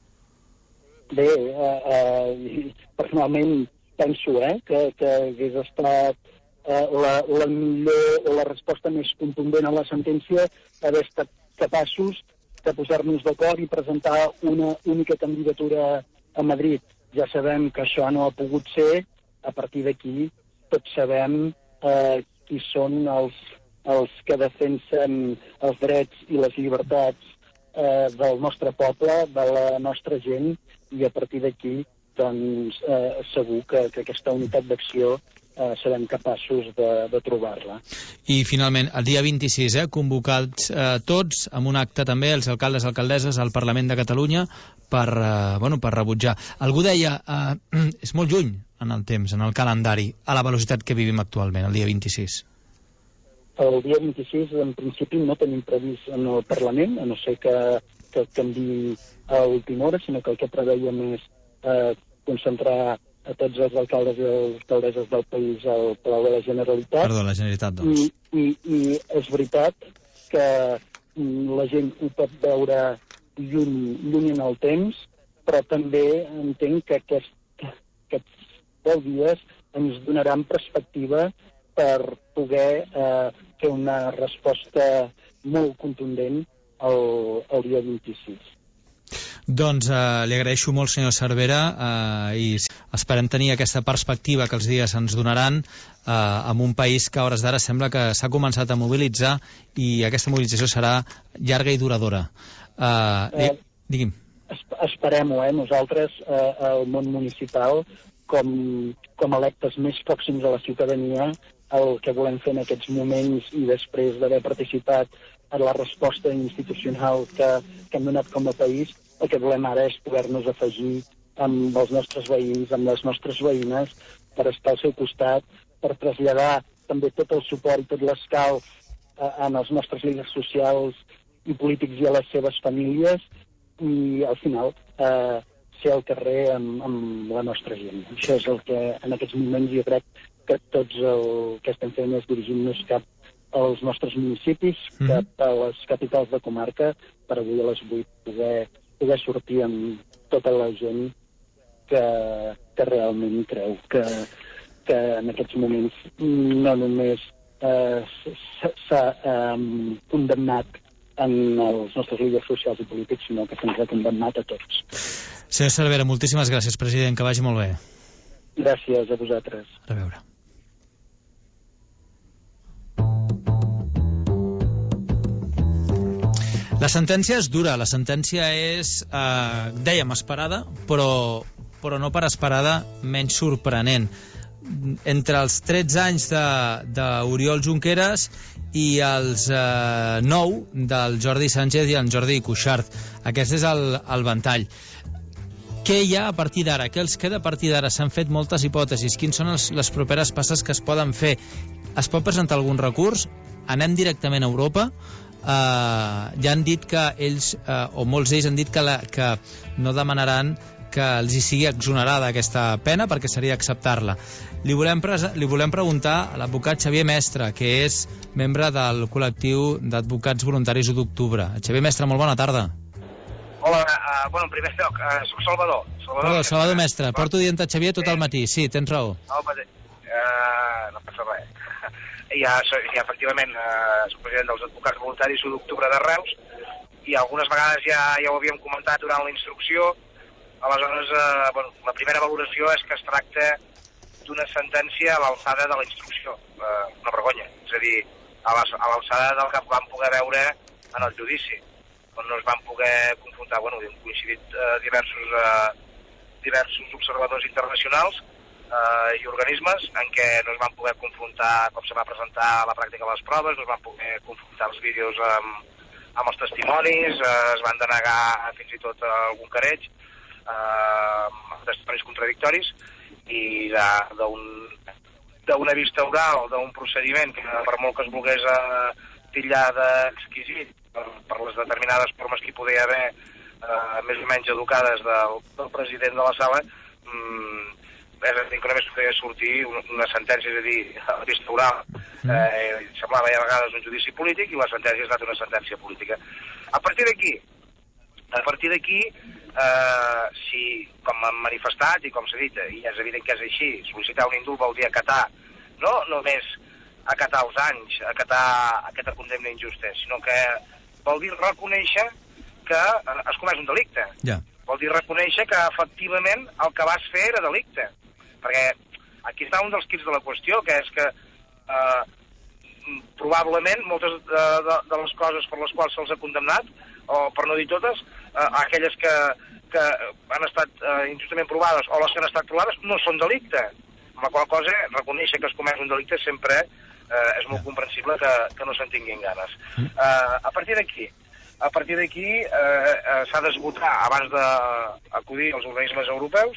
Bé, eh, eh, personalment penso eh, que, que hagués estat eh, la, la millor o la resposta més contundent a la sentència haver estat capaços de posar-nos d'acord i presentar una única candidatura a Madrid. Ja sabem que això no ha pogut ser, a partir d'aquí tots sabem eh, qui són els, els que defensen els drets i les llibertats eh, del nostre poble, de la nostra gent, i a partir d'aquí doncs, eh, segur que, que aquesta unitat d'acció eh, serem capaços de, de trobar-la. I finalment, el dia vint-i-sis, eh, convocats eh, tots, amb un acte també, els alcaldes i alcaldesses al Parlament de Catalunya, per, eh, bueno, per rebutjar. Algú deia, eh, és molt lluny en el temps, en el calendari, a la velocitat que vivim actualment, el dia vint-i-sis. El dia vint-i-sis, en principi, no tenim previst en el Parlament, a no ser que, que canviï a última hora, sinó que el que preveiem és eh, concentrar a tots els alcaldes i les alcaldesses del país al Palau de la Generalitat. Perdó, la Generalitat, doncs. I, i, i és veritat que la gent ho pot veure lluny, lluny en el temps, però també entenc que aquest, aquests deu dies ens donaran perspectiva per poder eh, fer una resposta molt contundent al, al dia vint-i-sis. Doncs eh, li agraeixo molt, senyor Cervera, eh, i esperem tenir aquesta perspectiva que els dies ens donaran eh, en un país que a hores d'ara sembla que s'ha començat a mobilitzar, i aquesta mobilització serà llarga i duradora. Eh, eh, digui'm. Esperem-ho, eh? Nosaltres, eh, al món municipal, com, com electes més pròxims a la ciutadania, el que volem fer en aquests moments i després d'haver participat en la resposta institucional que, que hem donat com a país, el que volem ara és poder-nos afegir amb els nostres veïns, amb les nostres veïnes, per estar al seu costat, per traslladar també tot el suport i tot l'escalf en els nostres líders socials i polítics i a les seves famílies, i al final eh, ser al carrer amb, amb la nostra gent. Això és el que en aquests moments jo crec que tots el que estem fent és dirigint-nos cap als nostres municipis, mm. cap a les capitals de comarca, per avui a les vuit poder, poder sortir amb tota la gent que, que realment creu que, que en aquests moments no només eh, s'ha eh, condemnat en els nostres líders socials i polítics, sinó que se'ns ha condemnat a tots. Senyor Cervera, moltíssimes gràcies, president, que vagi molt bé. Gràcies a vosaltres. A veure. La sentència és dura, la sentència és, eh, dèiem, esperada, però, però no per esperada menys sorprenent. Entre els tretze anys d'Oriol Junqueras i els eh, nou del Jordi Sánchez i el Jordi Cuixart. Aquest és el, el ventall. Què hi ha a partir d'ara? Què els queda a partir d'ara? S'han fet moltes hipòtesis. Quins són els, les properes passes que es poden fer? Es pot presentar algun recurs? Anem directament a Europa? Uh, ja han dit que ells, uh, o molts d'ells han dit que, la, que no demanaran que els hi sigui exonerada aquesta pena perquè seria acceptar-la. Li volem, li volem preguntar a l'advocat Xavier Mestre, que és membre del col·lectiu d'advocats voluntaris u d'octubre. Xavier Mestre, molt bona tarda. Hola, uh, bueno, en primer lloc, uh, soc Salvador. Salvador, Hola, Salvador Mestre, porto dient a Xavier tot el matí, sí, tens raó. No, uh, no passa res. Ja, ja efectivament, uh, soc president dels advocats voluntaris u d'octubre de Reus, i algunes vegades ja, ja ho havíem comentat durant la instrucció. Aleshores, uh, bueno, la primera valoració és que es tracta d'una sentència a l'alçada de la instrucció, uh, una vergonya, és a dir, a l'alçada del que vam poder veure en el judici, on no es van poder confrontar, bueno, han coincidit uh, diversos, uh, diversos observadors internacionals uh, i organismes en què no es van poder confrontar com se va presentar a la pràctica de les proves, no es van poder confrontar els vídeos amb, amb els testimonis, uh, es van denegar fins i tot uh, algun careig, uh, testimonis contradictoris, i d'una vista oral, d'un procediment que per molt que es volgués uh, titllar d'exquisit per, per les determinades formes que hi podia haver uh, més o menys educades del, del president de la sala, um, és a dir, que només podia sortir una, una sentència, és a dir, a la vista oral. Eh, semblava ja a vegades un judici polític i la sentència ha estat una sentència política. A partir d'aquí, a partir d'aquí, eh, si, com han manifestat i com s'ha dit, i és evident que és així, sol·licitar un indult vol dir acatar, no només acatar els anys, acatar aquesta condemna injusta, sinó que vol dir reconèixer que has comès un delicte. Ja. Vol dir reconèixer que efectivament el que vas fer era delicte. Perquè aquí està un dels quits de la qüestió, que és que eh, probablement moltes de, de, de les coses per les quals se'ls ha condemnat, o per no dir totes, eh, aquelles que, que han estat eh, injustament provades o les que han estat provades no són delicte. Amb la qual cosa, reconèixer que es comès un delicte sempre eh, és molt comprensible que, que no se'n tinguin ganes. Eh, a partir d'aquí, a partir d'aquí eh, eh, s'ha d'esgotar, abans d'acudir als organismes europeus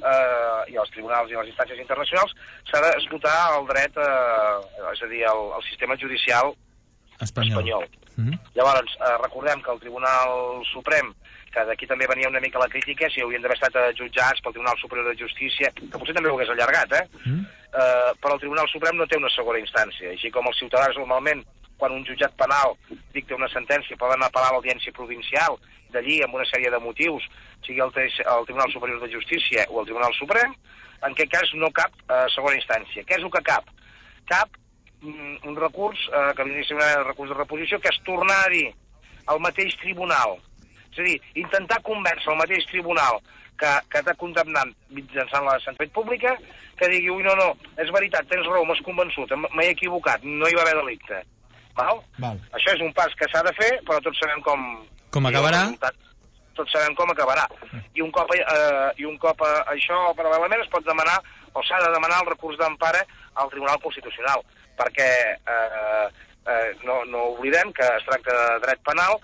eh, i als tribunals i a les instàncies internacionals, s'ha d'esgotar el dret, eh, és a dir, el, el sistema judicial espanyol. espanyol. Mm-hmm. Llavors, eh, recordem que el Tribunal Suprem, que d'aquí també venia una mica la crítica, si haurien d'haver estat jutjats pel Tribunal Superior de Justícia, que potser també ho hagués allargat, eh? Mm. eh però el Tribunal Suprem no té una segona instància, així com els ciutadans normalment, quan un jutjat penal dicta una sentència, poden apel·lar a l'audiència provincial, d'allí amb una sèrie de motius, sigui el, el Tribunal Superior de Justícia o el Tribunal Suprem, en aquest cas no cap eh, segona instància. Què és el que cap? Cap mm, un recurs, eh, que hauria de ser un recurs de reposició, que és tornar a dir al mateix tribunal, és a dir, intentar convèncer el mateix tribunal que, que t'ha condemnat mitjançant la sentència pública, que digui, ui, no, no, és veritat, tens raó, m'has convençut, m'he equivocat, no hi va haver delicte. Val? Val. Això és un pas que s'ha de fer, però tots sabem com... Com acabarà? Tots sabem com acabarà. I un cop, eh, i un cop eh, això, paral·lelament, es pot demanar, o s'ha de demanar el recurs d'empara al Tribunal Constitucional, perquè eh, eh, no, no oblidem que es tracta de dret penal,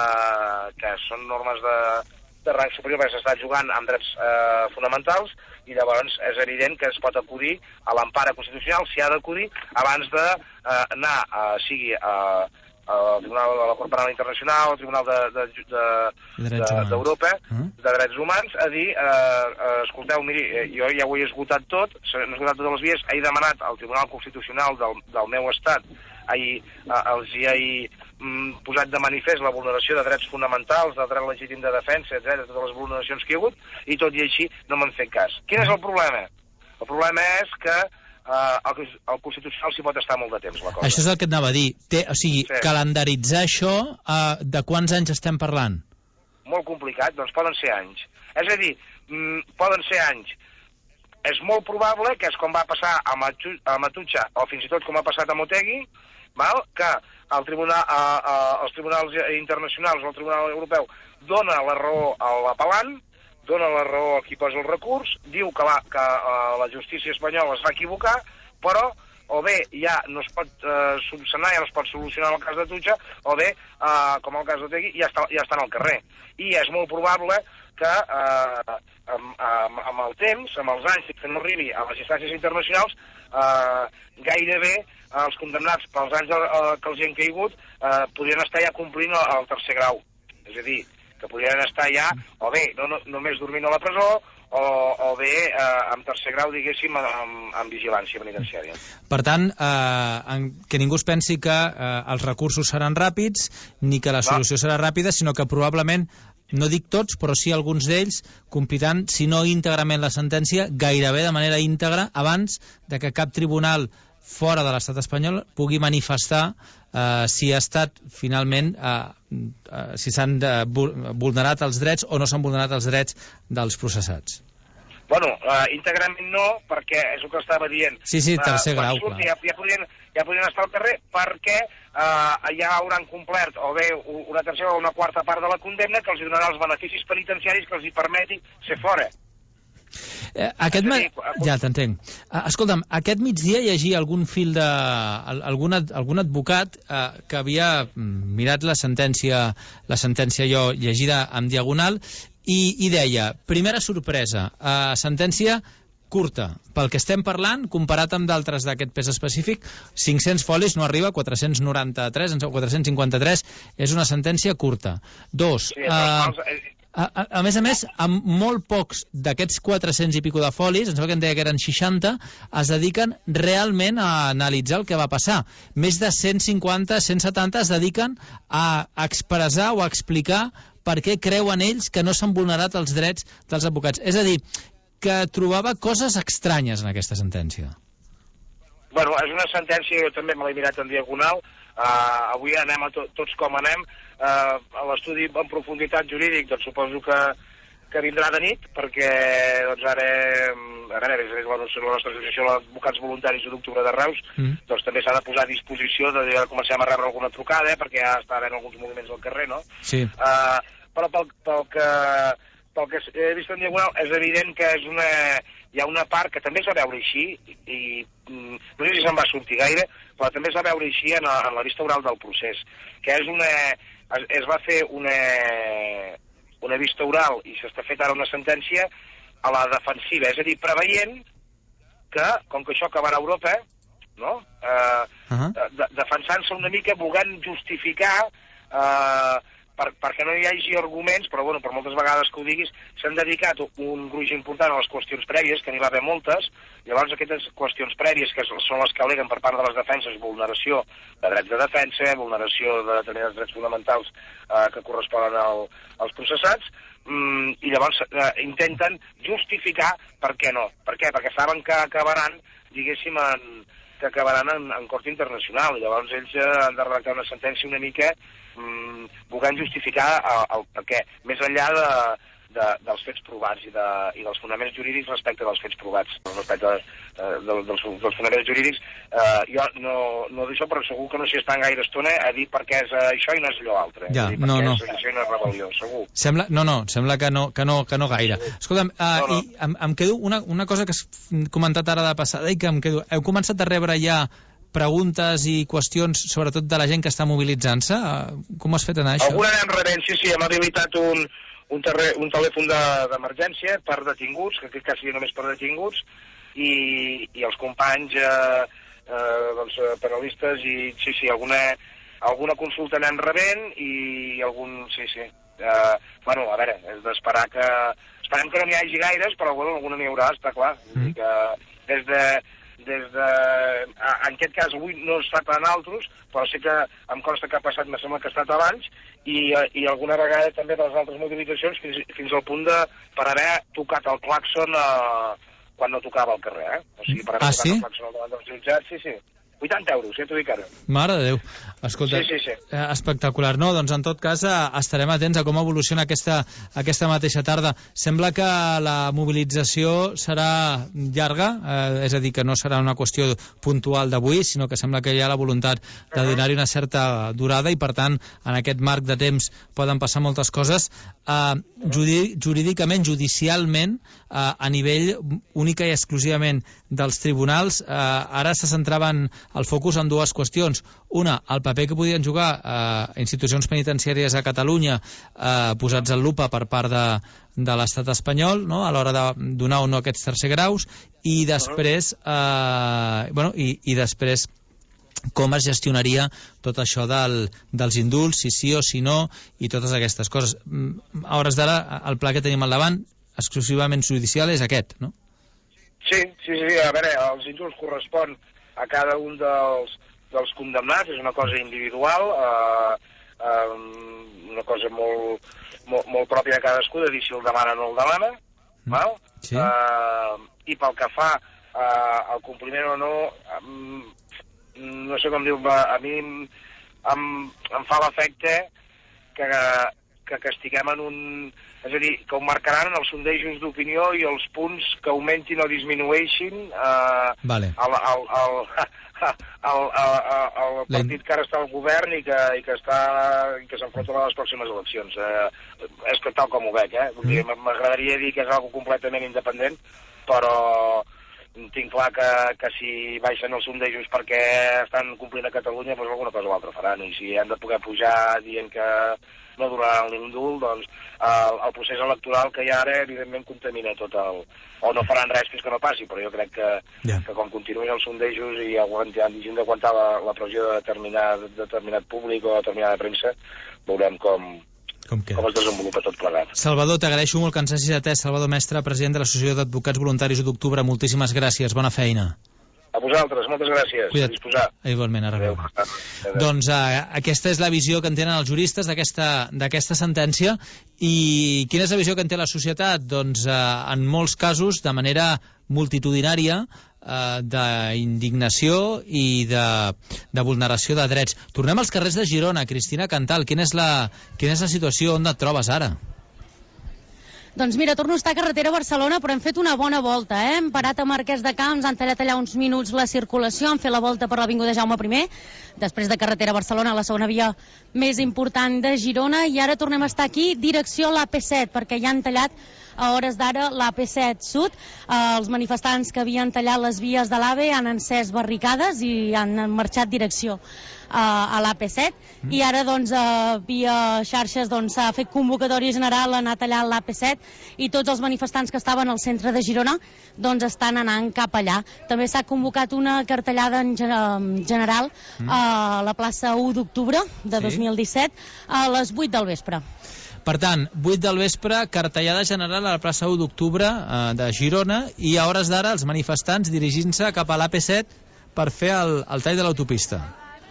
eh, que són normes de, de rang superior, perquè s'està jugant amb drets eh, fonamentals, i llavors és evident que es pot acudir a l'empara constitucional, s'hi ha d'acudir abans d'anar, de, eh, sigui a, al Tribunal de la Cort Penal Internacional, al Tribunal d'Europa, de, de, de, de, de Drets Humans, a dir, eh, eh, escolteu, miri, jo ja ho he esgotat tot, he esgotat totes les vies, he demanat al Tribunal Constitucional del, del meu estat, he, eh, els hi he mm, posat de manifest la vulneració de drets fonamentals, del dret legítim de defensa, etcètera, totes les vulneracions que hi ha hagut, i tot i així no m'han fet cas. Quin és el problema? El problema és que Uh, el, el Constitucional s'hi pot estar molt de temps, la cosa. Això és el que et anava a dir. Té, o sigui, sí. Calendaritzar això, uh, de quants anys estem parlant? Molt complicat, doncs poden ser anys. És a dir, mm, poden ser anys. És molt probable que és com va passar a, Matu, a Matutxa, o fins i tot com ha passat a Motegi, val? Que el tribunal, uh, uh, els tribunals internacionals o el Tribunal Europeu dona la raó a l'apel·lant, dona la raó a qui posa el recurs, diu que, la, que uh, la justícia espanyola es va equivocar, però o bé ja no es pot eh, subsanar, ja no es pot solucionar en el cas de Tutxa, o bé, eh, com el cas de Tegui, ja està, ja està en el carrer. I és molt probable que eh, amb, amb, amb el temps, amb els anys, que no arribi a les instàncies internacionals, eh, gairebé eh, els condemnats pels anys eh, que els hi han caigut eh, podrien estar ja complint el, el tercer grau. És a dir, que podrien estar ja, o bé, no, no, només dormint a la presó, o, o bé eh, en tercer grau, diguéssim, amb, amb vigilància penitenciària. Per tant, eh, en, que ningú es pensi que eh, els recursos seran ràpids, ni que la solució no. serà ràpida, sinó que probablement, no dic tots, però sí alguns d'ells, compliran, si no íntegrament la sentència, gairebé de manera íntegra, abans de que cap tribunal fora de l'estat espanyol pugui manifestar eh, si ha estat finalment eh, eh, si s'han eh, vulnerat els drets o no s'han vulnerat els drets dels processats. Bueno, uh, íntegrament no, perquè és el que estava dient. Sí, sí, tercer uh, grau, clar. Ja, ja, podrien, ja podrien estar al carrer perquè uh, ja hauran complert o bé una tercera o una quarta part de la condemna que els donarà els beneficis penitenciaris que els hi permeti ser fora. Eh, aquest ma... Ja, t'entenc. Uh, escolta'm, aquest migdia llegia algun fil de... algun, ad... algun advocat uh, que havia mirat la sentència, la sentència jo llegida en diagonal i, i deia, primera sorpresa, uh, sentència curta, pel que estem parlant, comparat amb d'altres d'aquest pes específic, cinc-cents folis no arriba, quatre-cents noranta-tres, quatre-cents cinquanta-tres, és una sentència curta. Dos, sí, uh, A, a, a més a més, amb molt pocs d'aquests quatre-cents i pico de folis, em sembla que em deia que eren seixanta, es dediquen realment a analitzar el que va passar. Més de cent cinquanta, cent setanta es dediquen a expressar o a explicar per què creuen ells que no s'han vulnerat els drets dels advocats. És a dir, que trobava coses estranyes en aquesta sentència. Bueno, és una sentència, jo també me l'he mirat en diagonal, uh, avui anem a to tots com anem, Uh, a l'estudi en profunditat jurídic, doncs suposo que, que vindrà de nit, perquè doncs ara, a veure, és la, la nostra associació d'advocats voluntaris d'Octubre de Reus, mm. doncs també s'ha de posar a disposició de, de comencem a rebre alguna trucada, eh, perquè ja està havent alguns moviments al carrer, no? Sí. Uh, però pel, pel, que, pel que he vist en diagonal, és evident que és una, hi ha una part que també es va veure així, i, i no sé si se'n va sortir gaire, però també es va veure així en, en la vista oral del procés, que és una... Es, es va fer una, una vista oral i s'està fet ara una sentència a la defensiva, és a dir, preveient que, com que això acabarà a Europa, no? eh, uh -huh. de, defensant-se una mica, volent justificar eh, per, perquè no hi hagi arguments, però bueno, per moltes vegades que ho diguis, s'han dedicat un gruix important a les qüestions prèvies, que n'hi va haver moltes, llavors aquestes qüestions prèvies, que són les que al·leguen per part de les defenses, vulneració de drets de defensa, vulneració de determinats drets fonamentals eh, que corresponen al, als processats, mm, i llavors eh, intenten justificar per què no. Per què? Perquè saben que acabaran, diguéssim, en, que acabaran en, en cort internacional. Llavors ells eh, han de redactar una sentència una mica mm, volent justificar el, el per què, més enllà de, de, dels fets provats i, de, i dels fonaments jurídics respecte dels fets provats. Respecte de, de, de, dels, dels fonaments jurídics, eh, jo no, no d'això, però segur que no s'hi estan gaire estona a dir per què és això i no és allò altre. Ja, dir, no, no. És això i no és rebel·lió, segur. Sembla, no, no, sembla que no, que no, que no gaire. Escolta'm, uh, no, no. i em, em quedo una, una cosa que has comentat ara de passada i que em quedo... Heu començat a rebre ja preguntes i qüestions, sobretot de la gent que està mobilitzant-se? Com has fet anar això? Alguna anem rebent, sí, sí, hem habilitat un, un, terre, un telèfon d'emergència de, per detinguts, que en aquest cas seria només per detinguts, i, i els companys eh, eh, doncs, periodistes, i sí, sí, alguna, alguna consulta anem rebent, i algun, sí, sí. Eh, bueno, a veure, és d'esperar que... Esperem que no n'hi hagi gaires, però bueno, alguna n'hi haurà, està clar. Mm. I que des de... des de... En aquest cas avui no he estat en altres, però sé que em consta que ha passat, me sembla que ha estat abans, i, i alguna vegada també de les altres mobilitzacions fins, fins al punt de per haver tocat el clàxon eh, quan no tocava al carrer, eh? O sigui, per haver ah, tocat sí? el clàxon al davant dels jutjats, sí, sí. vuitanta euros, ja t'ho dic ara. Mare de Déu. Escolta, sí, sí, sí. Eh, espectacular. No, doncs en tot cas eh, estarem atents a com evoluciona aquesta, aquesta mateixa tarda. Sembla que la mobilització serà llarga, eh, és a dir, que no serà una qüestió puntual d'avui, sinó que sembla que hi ha la voluntat de donar-hi una certa durada i, per tant, en aquest marc de temps poden passar moltes coses. Eh, judi jurídicament, judicialment, eh, a nivell única i exclusivament dels tribunals, eh, ara se centraven el focus en dues qüestions. Una, el paper que podien jugar eh, institucions penitenciàries a Catalunya eh, posats en lupa per part de, de l'estat espanyol, no?, a l'hora de donar o no aquests tercer graus, i després, eh, bueno, i, i després com es gestionaria tot això del, dels indults, si sí o si no, i totes aquestes coses. A hores d'ara, el pla que tenim al davant, exclusivament judicial, és aquest, no? Sí, sí, sí, a veure, els indults correspon a cada un dels, dels condemnats, és una cosa individual, eh, eh, una cosa molt, molt, molt pròpia de cadascú, de dir si el demana o no el demana, mm. val? Sí. Eh, i pel que fa eh, al compliment o no, eh, no sé com dir, a mi em, em, em fa l'efecte que, que, que estiguem en un... És a dir, que ho marcaran en els sondejos d'opinió i els punts que augmentin o disminueixin eh, vale. el, el, el, el, el, el partit que ara està al govern i que, i que, està, i que s'enfronta a les pròximes eleccions. Eh, és que tal com ho veig, eh? Mm. M'agradaria dir que és algo completament independent, però tinc clar que, que si baixen els sondejos perquè estan complint a Catalunya, doncs alguna cosa o altra faran, i si han de poder pujar dient que no duraran l'indult, doncs el, el procés electoral que hi ha ara evidentment contamina tot el... o no faran res fins que no passi, però jo crec que, yeah. que com continuïn els sondejos i han d'aguantar la, la pressió de determinat, determinat públic o determinada premsa, veurem com, com, com es desenvolupa tot plegat. Salvador, t'agraeixo molt que ens hagis atès. Salvador Mestre, president de l'Associació d'Advocats Voluntaris d'Octubre, moltíssimes gràcies, bona feina. A vosaltres, moltes gràcies. Cuida't. A disposar. Igualment, ara adéu. Adéu. Doncs uh, aquesta és la visió que en tenen els juristes d'aquesta sentència. I quina és la visió que en té la societat? Doncs uh, en molts casos, de manera multitudinària, uh, d'indignació i de, de vulneració de drets. Tornem als carrers de Girona. Cristina Cantal, quina és la, quina és la situació? On et trobes ara? Doncs mira, torno a estar a carretera a Barcelona, però hem fet una bona volta, eh? Hem parat a Marquès de Camps, han tallat allà uns minuts la circulació, han fet la volta per l'avinguda Jaume primer, després de carretera a Barcelona, la segona via més important de Girona, i ara tornem a estar aquí, direcció a l'A P set, perquè ja han tallat a hores d'ara l'A P set Sud. Eh, els manifestants que havien tallat les vies de l'AVE han encès barricades i han marxat direcció a l'A P set, mm. i ara doncs uh, via xarxes doncs s'ha fet convocatòria general, ha anat tallant l'A P set i tots els manifestants que estaven al centre de Girona doncs estan anant cap allà. També s'ha convocat una cartellada en general mm. a la plaça u d'octubre de sí. dos mil disset a les vuit del vespre. Per tant, vuit del vespre, cartellada general a la plaça u d'octubre eh, de Girona, i a hores d'ara els manifestants dirigint-se cap a l'A P set per fer el, el tall de l'autopista.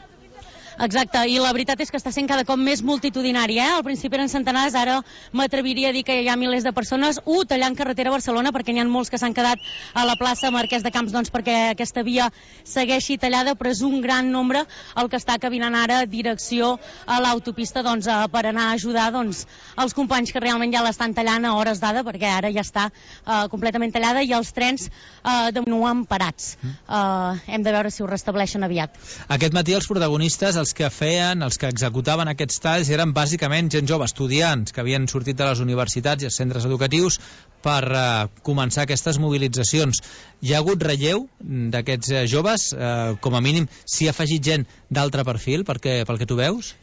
Exacte, i la veritat és que està sent cada cop més multitudinari, eh? Al principi eren centenars, ara m'atreviria a dir que hi ha milers de persones, u, tallant carretera a Barcelona, perquè n'hi ha molts que s'han quedat a la plaça Marquès de Camps, doncs perquè aquesta via segueixi tallada, però és un gran nombre el que està caminant ara direcció a l'autopista, doncs, per anar a ajudar, doncs, els companys que realment ja l'estan tallant a hores d'ara, perquè ara ja està uh, completament tallada, i els trens uh, de no han parats. Uh, hem de veure si ho restableixen aviat. Aquest matí els protagonistes, els que feien, els que executaven aquests talls, eren bàsicament gent jove, estudiants que havien sortit de les universitats i els centres educatius per eh, començar aquestes mobilitzacions. Hi ha hagut relleu d'aquests eh, joves? Eh, com a mínim, s'hi ha afegit gent d'altre perfil, perquè, pel que tu veus?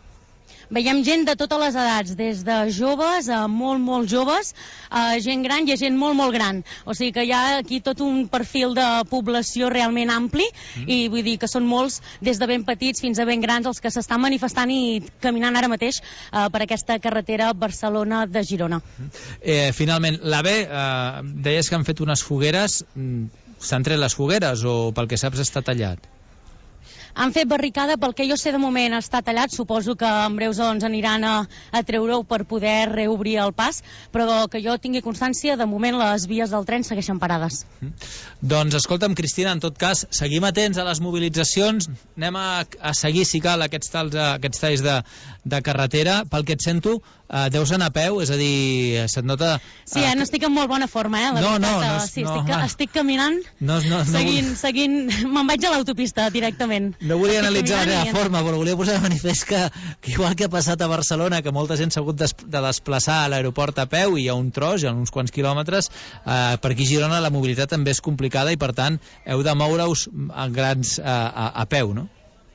Veiem gent de totes les edats, des de joves a molt, molt joves, a gent gran i a gent molt, molt gran. O sigui que hi ha aquí tot un perfil de població realment ampli, mm. i vull dir que són molts, des de ben petits fins a ben grans, els que s'estan manifestant i caminant ara mateix eh, per aquesta carretera Barcelona de Girona. Eh, finalment, l'AVE, eh, deies que han fet unes fogueres, s'han tret les fogueres o pel que saps està tallat? Han fet barricada, pel que jo sé de moment està tallat, suposo que en breus doncs, aniran a, a treure-ho per poder reobrir el pas, però que jo tingui constància, de moment les vies del tren segueixen parades. Mm. Doncs escolta'm, Cristina, en tot cas, seguim atents a les mobilitzacions, anem a, a seguir, si cal, aquests talls, aquests talls de, de carretera. Pel que et sento, eh, deus anar a peu, és a dir, se't nota... Eh, sí, eh, no estic en molt bona forma, eh, la no, veritat. No, no, sí, no, estic, no. estic caminant, no, no, no, seguint, no, seguint, me'n vaig a l'autopista directament. No volia analitzar la teva i... forma, però volia posar de manifest que, que igual que ha passat a Barcelona, que molta gent s'ha hagut de desplaçar a l'aeroport a peu, i hi ha un tros, hi ha uns quants quilòmetres, eh, per aquí a Girona la mobilitat també és complicada i per tant heu de moure-us a grans a, a, a peu, no?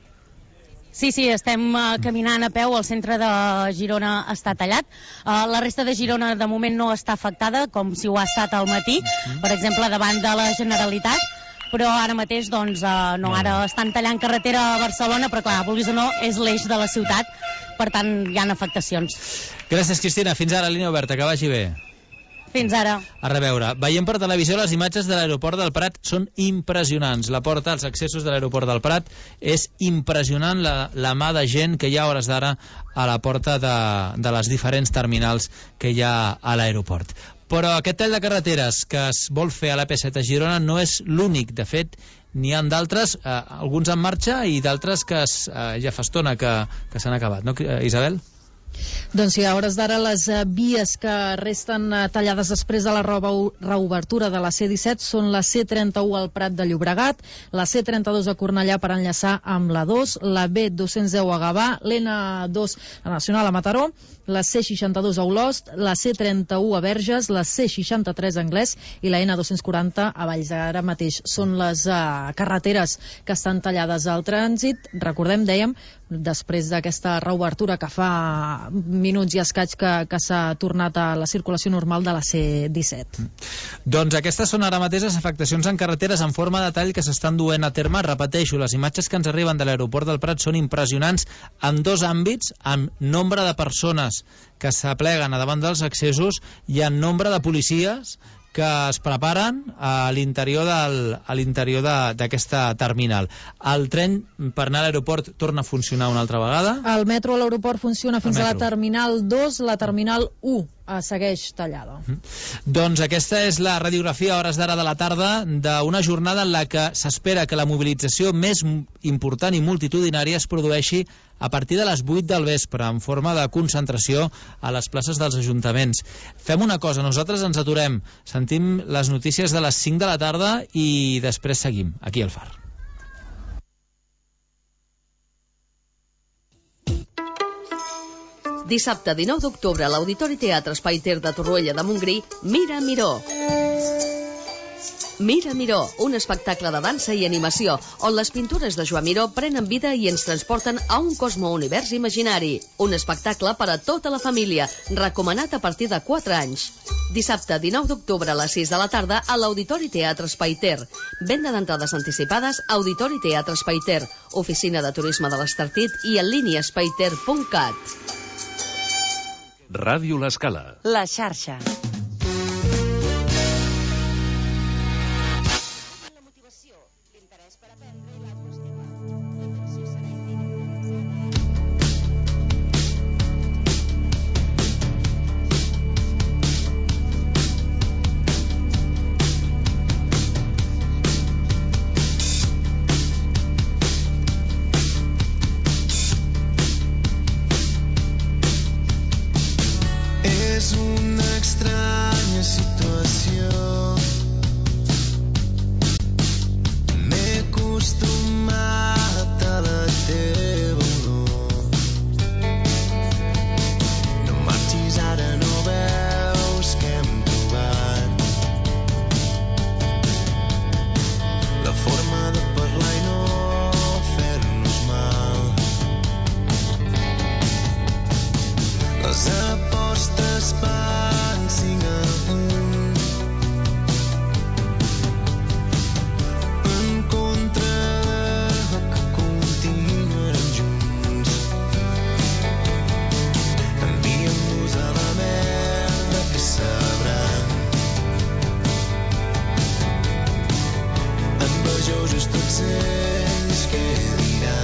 Sí, sí, estem uh, caminant a peu, el centre de Girona està tallat. Uh, la resta de Girona de moment no està afectada, com si ho ha estat al matí, per exemple, davant de la Generalitat, però ara mateix doncs, uh, no, ara estan tallant carretera a Barcelona, però clar, vulguis o no, és l'eix de la ciutat, per tant hi ha afectacions. Gràcies, Cristina, fins ara, línia oberta, que vagi bé. Fins ara. A reveure, veiem per televisió les imatges de l'aeroport del Prat, són impressionants. La porta, els accessos de l'aeroport del Prat, és impressionant la, la mà de gent que hi ha a hores d'ara a la porta de, de les diferents terminals que hi ha a l'aeroport. Però aquest tall de carreteres que es vol fer a l'A P set a Girona no és l'únic. De fet, n'hi ha d'altres, eh, alguns en marxa i d'altres que es, eh, ja fa estona que, que s'han acabat, no, Isabel? Doncs sí, a hores d'ara les uh, vies que resten uh, tallades després de la reobertura de la C disset són la C trenta-u al Prat de Llobregat, la C trenta-dos a Cornellà per enllaçar amb la dos, la B dos-cents deu a Gavà, l'N dos a Nacional a Mataró, la C seixanta-dos a Olost, la C trenta-u a Verges, la C seixanta-tres a Anglès i la N dos-cents quaranta a Valls. Ara mateix són les uh, carreteres que estan tallades al trànsit. Recordem, dèiem, després d'aquesta reobertura que fa minuts i escaig que, que s'ha tornat a la circulació normal de la C disset. Doncs aquestes són ara mateix les afectacions en carreteres en forma de tall que s'estan duent a terme. Repeteixo, les imatges que ens arriben de l'aeroport del Prat són impressionants en dos àmbits, amb nombre de persones que s'apleguen a davant dels accessos i en nombre de policies que es preparen a l'interior del, a l'interior d'aquesta terminal. El tren per anar a l'aeroport torna a funcionar una altra vegada? El metro a l'aeroport funciona fins a la terminal dos, la terminal u segueix tallada. Mm. Doncs aquesta és la radiografia a hores d'ara de la tarda d'una jornada en la que s'espera que la mobilització més important i multitudinària es produeixi a partir de les vuit del vespre, en forma de concentració a les places dels ajuntaments. Fem una cosa, nosaltres ens aturem, sentim les notícies de les cinc de la tarda i després seguim, aquí al Far. Dissabte dinou d'octubre a l'Auditori Teatre Espai Ter de Torroella de Montgrí, Mira Miró. Mira Miró, un espectacle de dansa i animació on les pintures de Joan Miró prenen vida i ens transporten a un cosmounivers imaginari. Un espectacle per a tota la família, recomanat a partir de quatre anys. Dissabte dinou d'octubre a les sis de la tarda a l'Auditori Teatre Espai Ter. Venda d'entrades anticipades Auditori Teatre Espai Ter, oficina de turisme de l'Estartit i en línia espaiter punt cat. Ràdio L'Escala. La xarxa. Envejosos tots ells que diran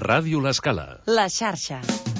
Ràdio L'Escala. La xarxa.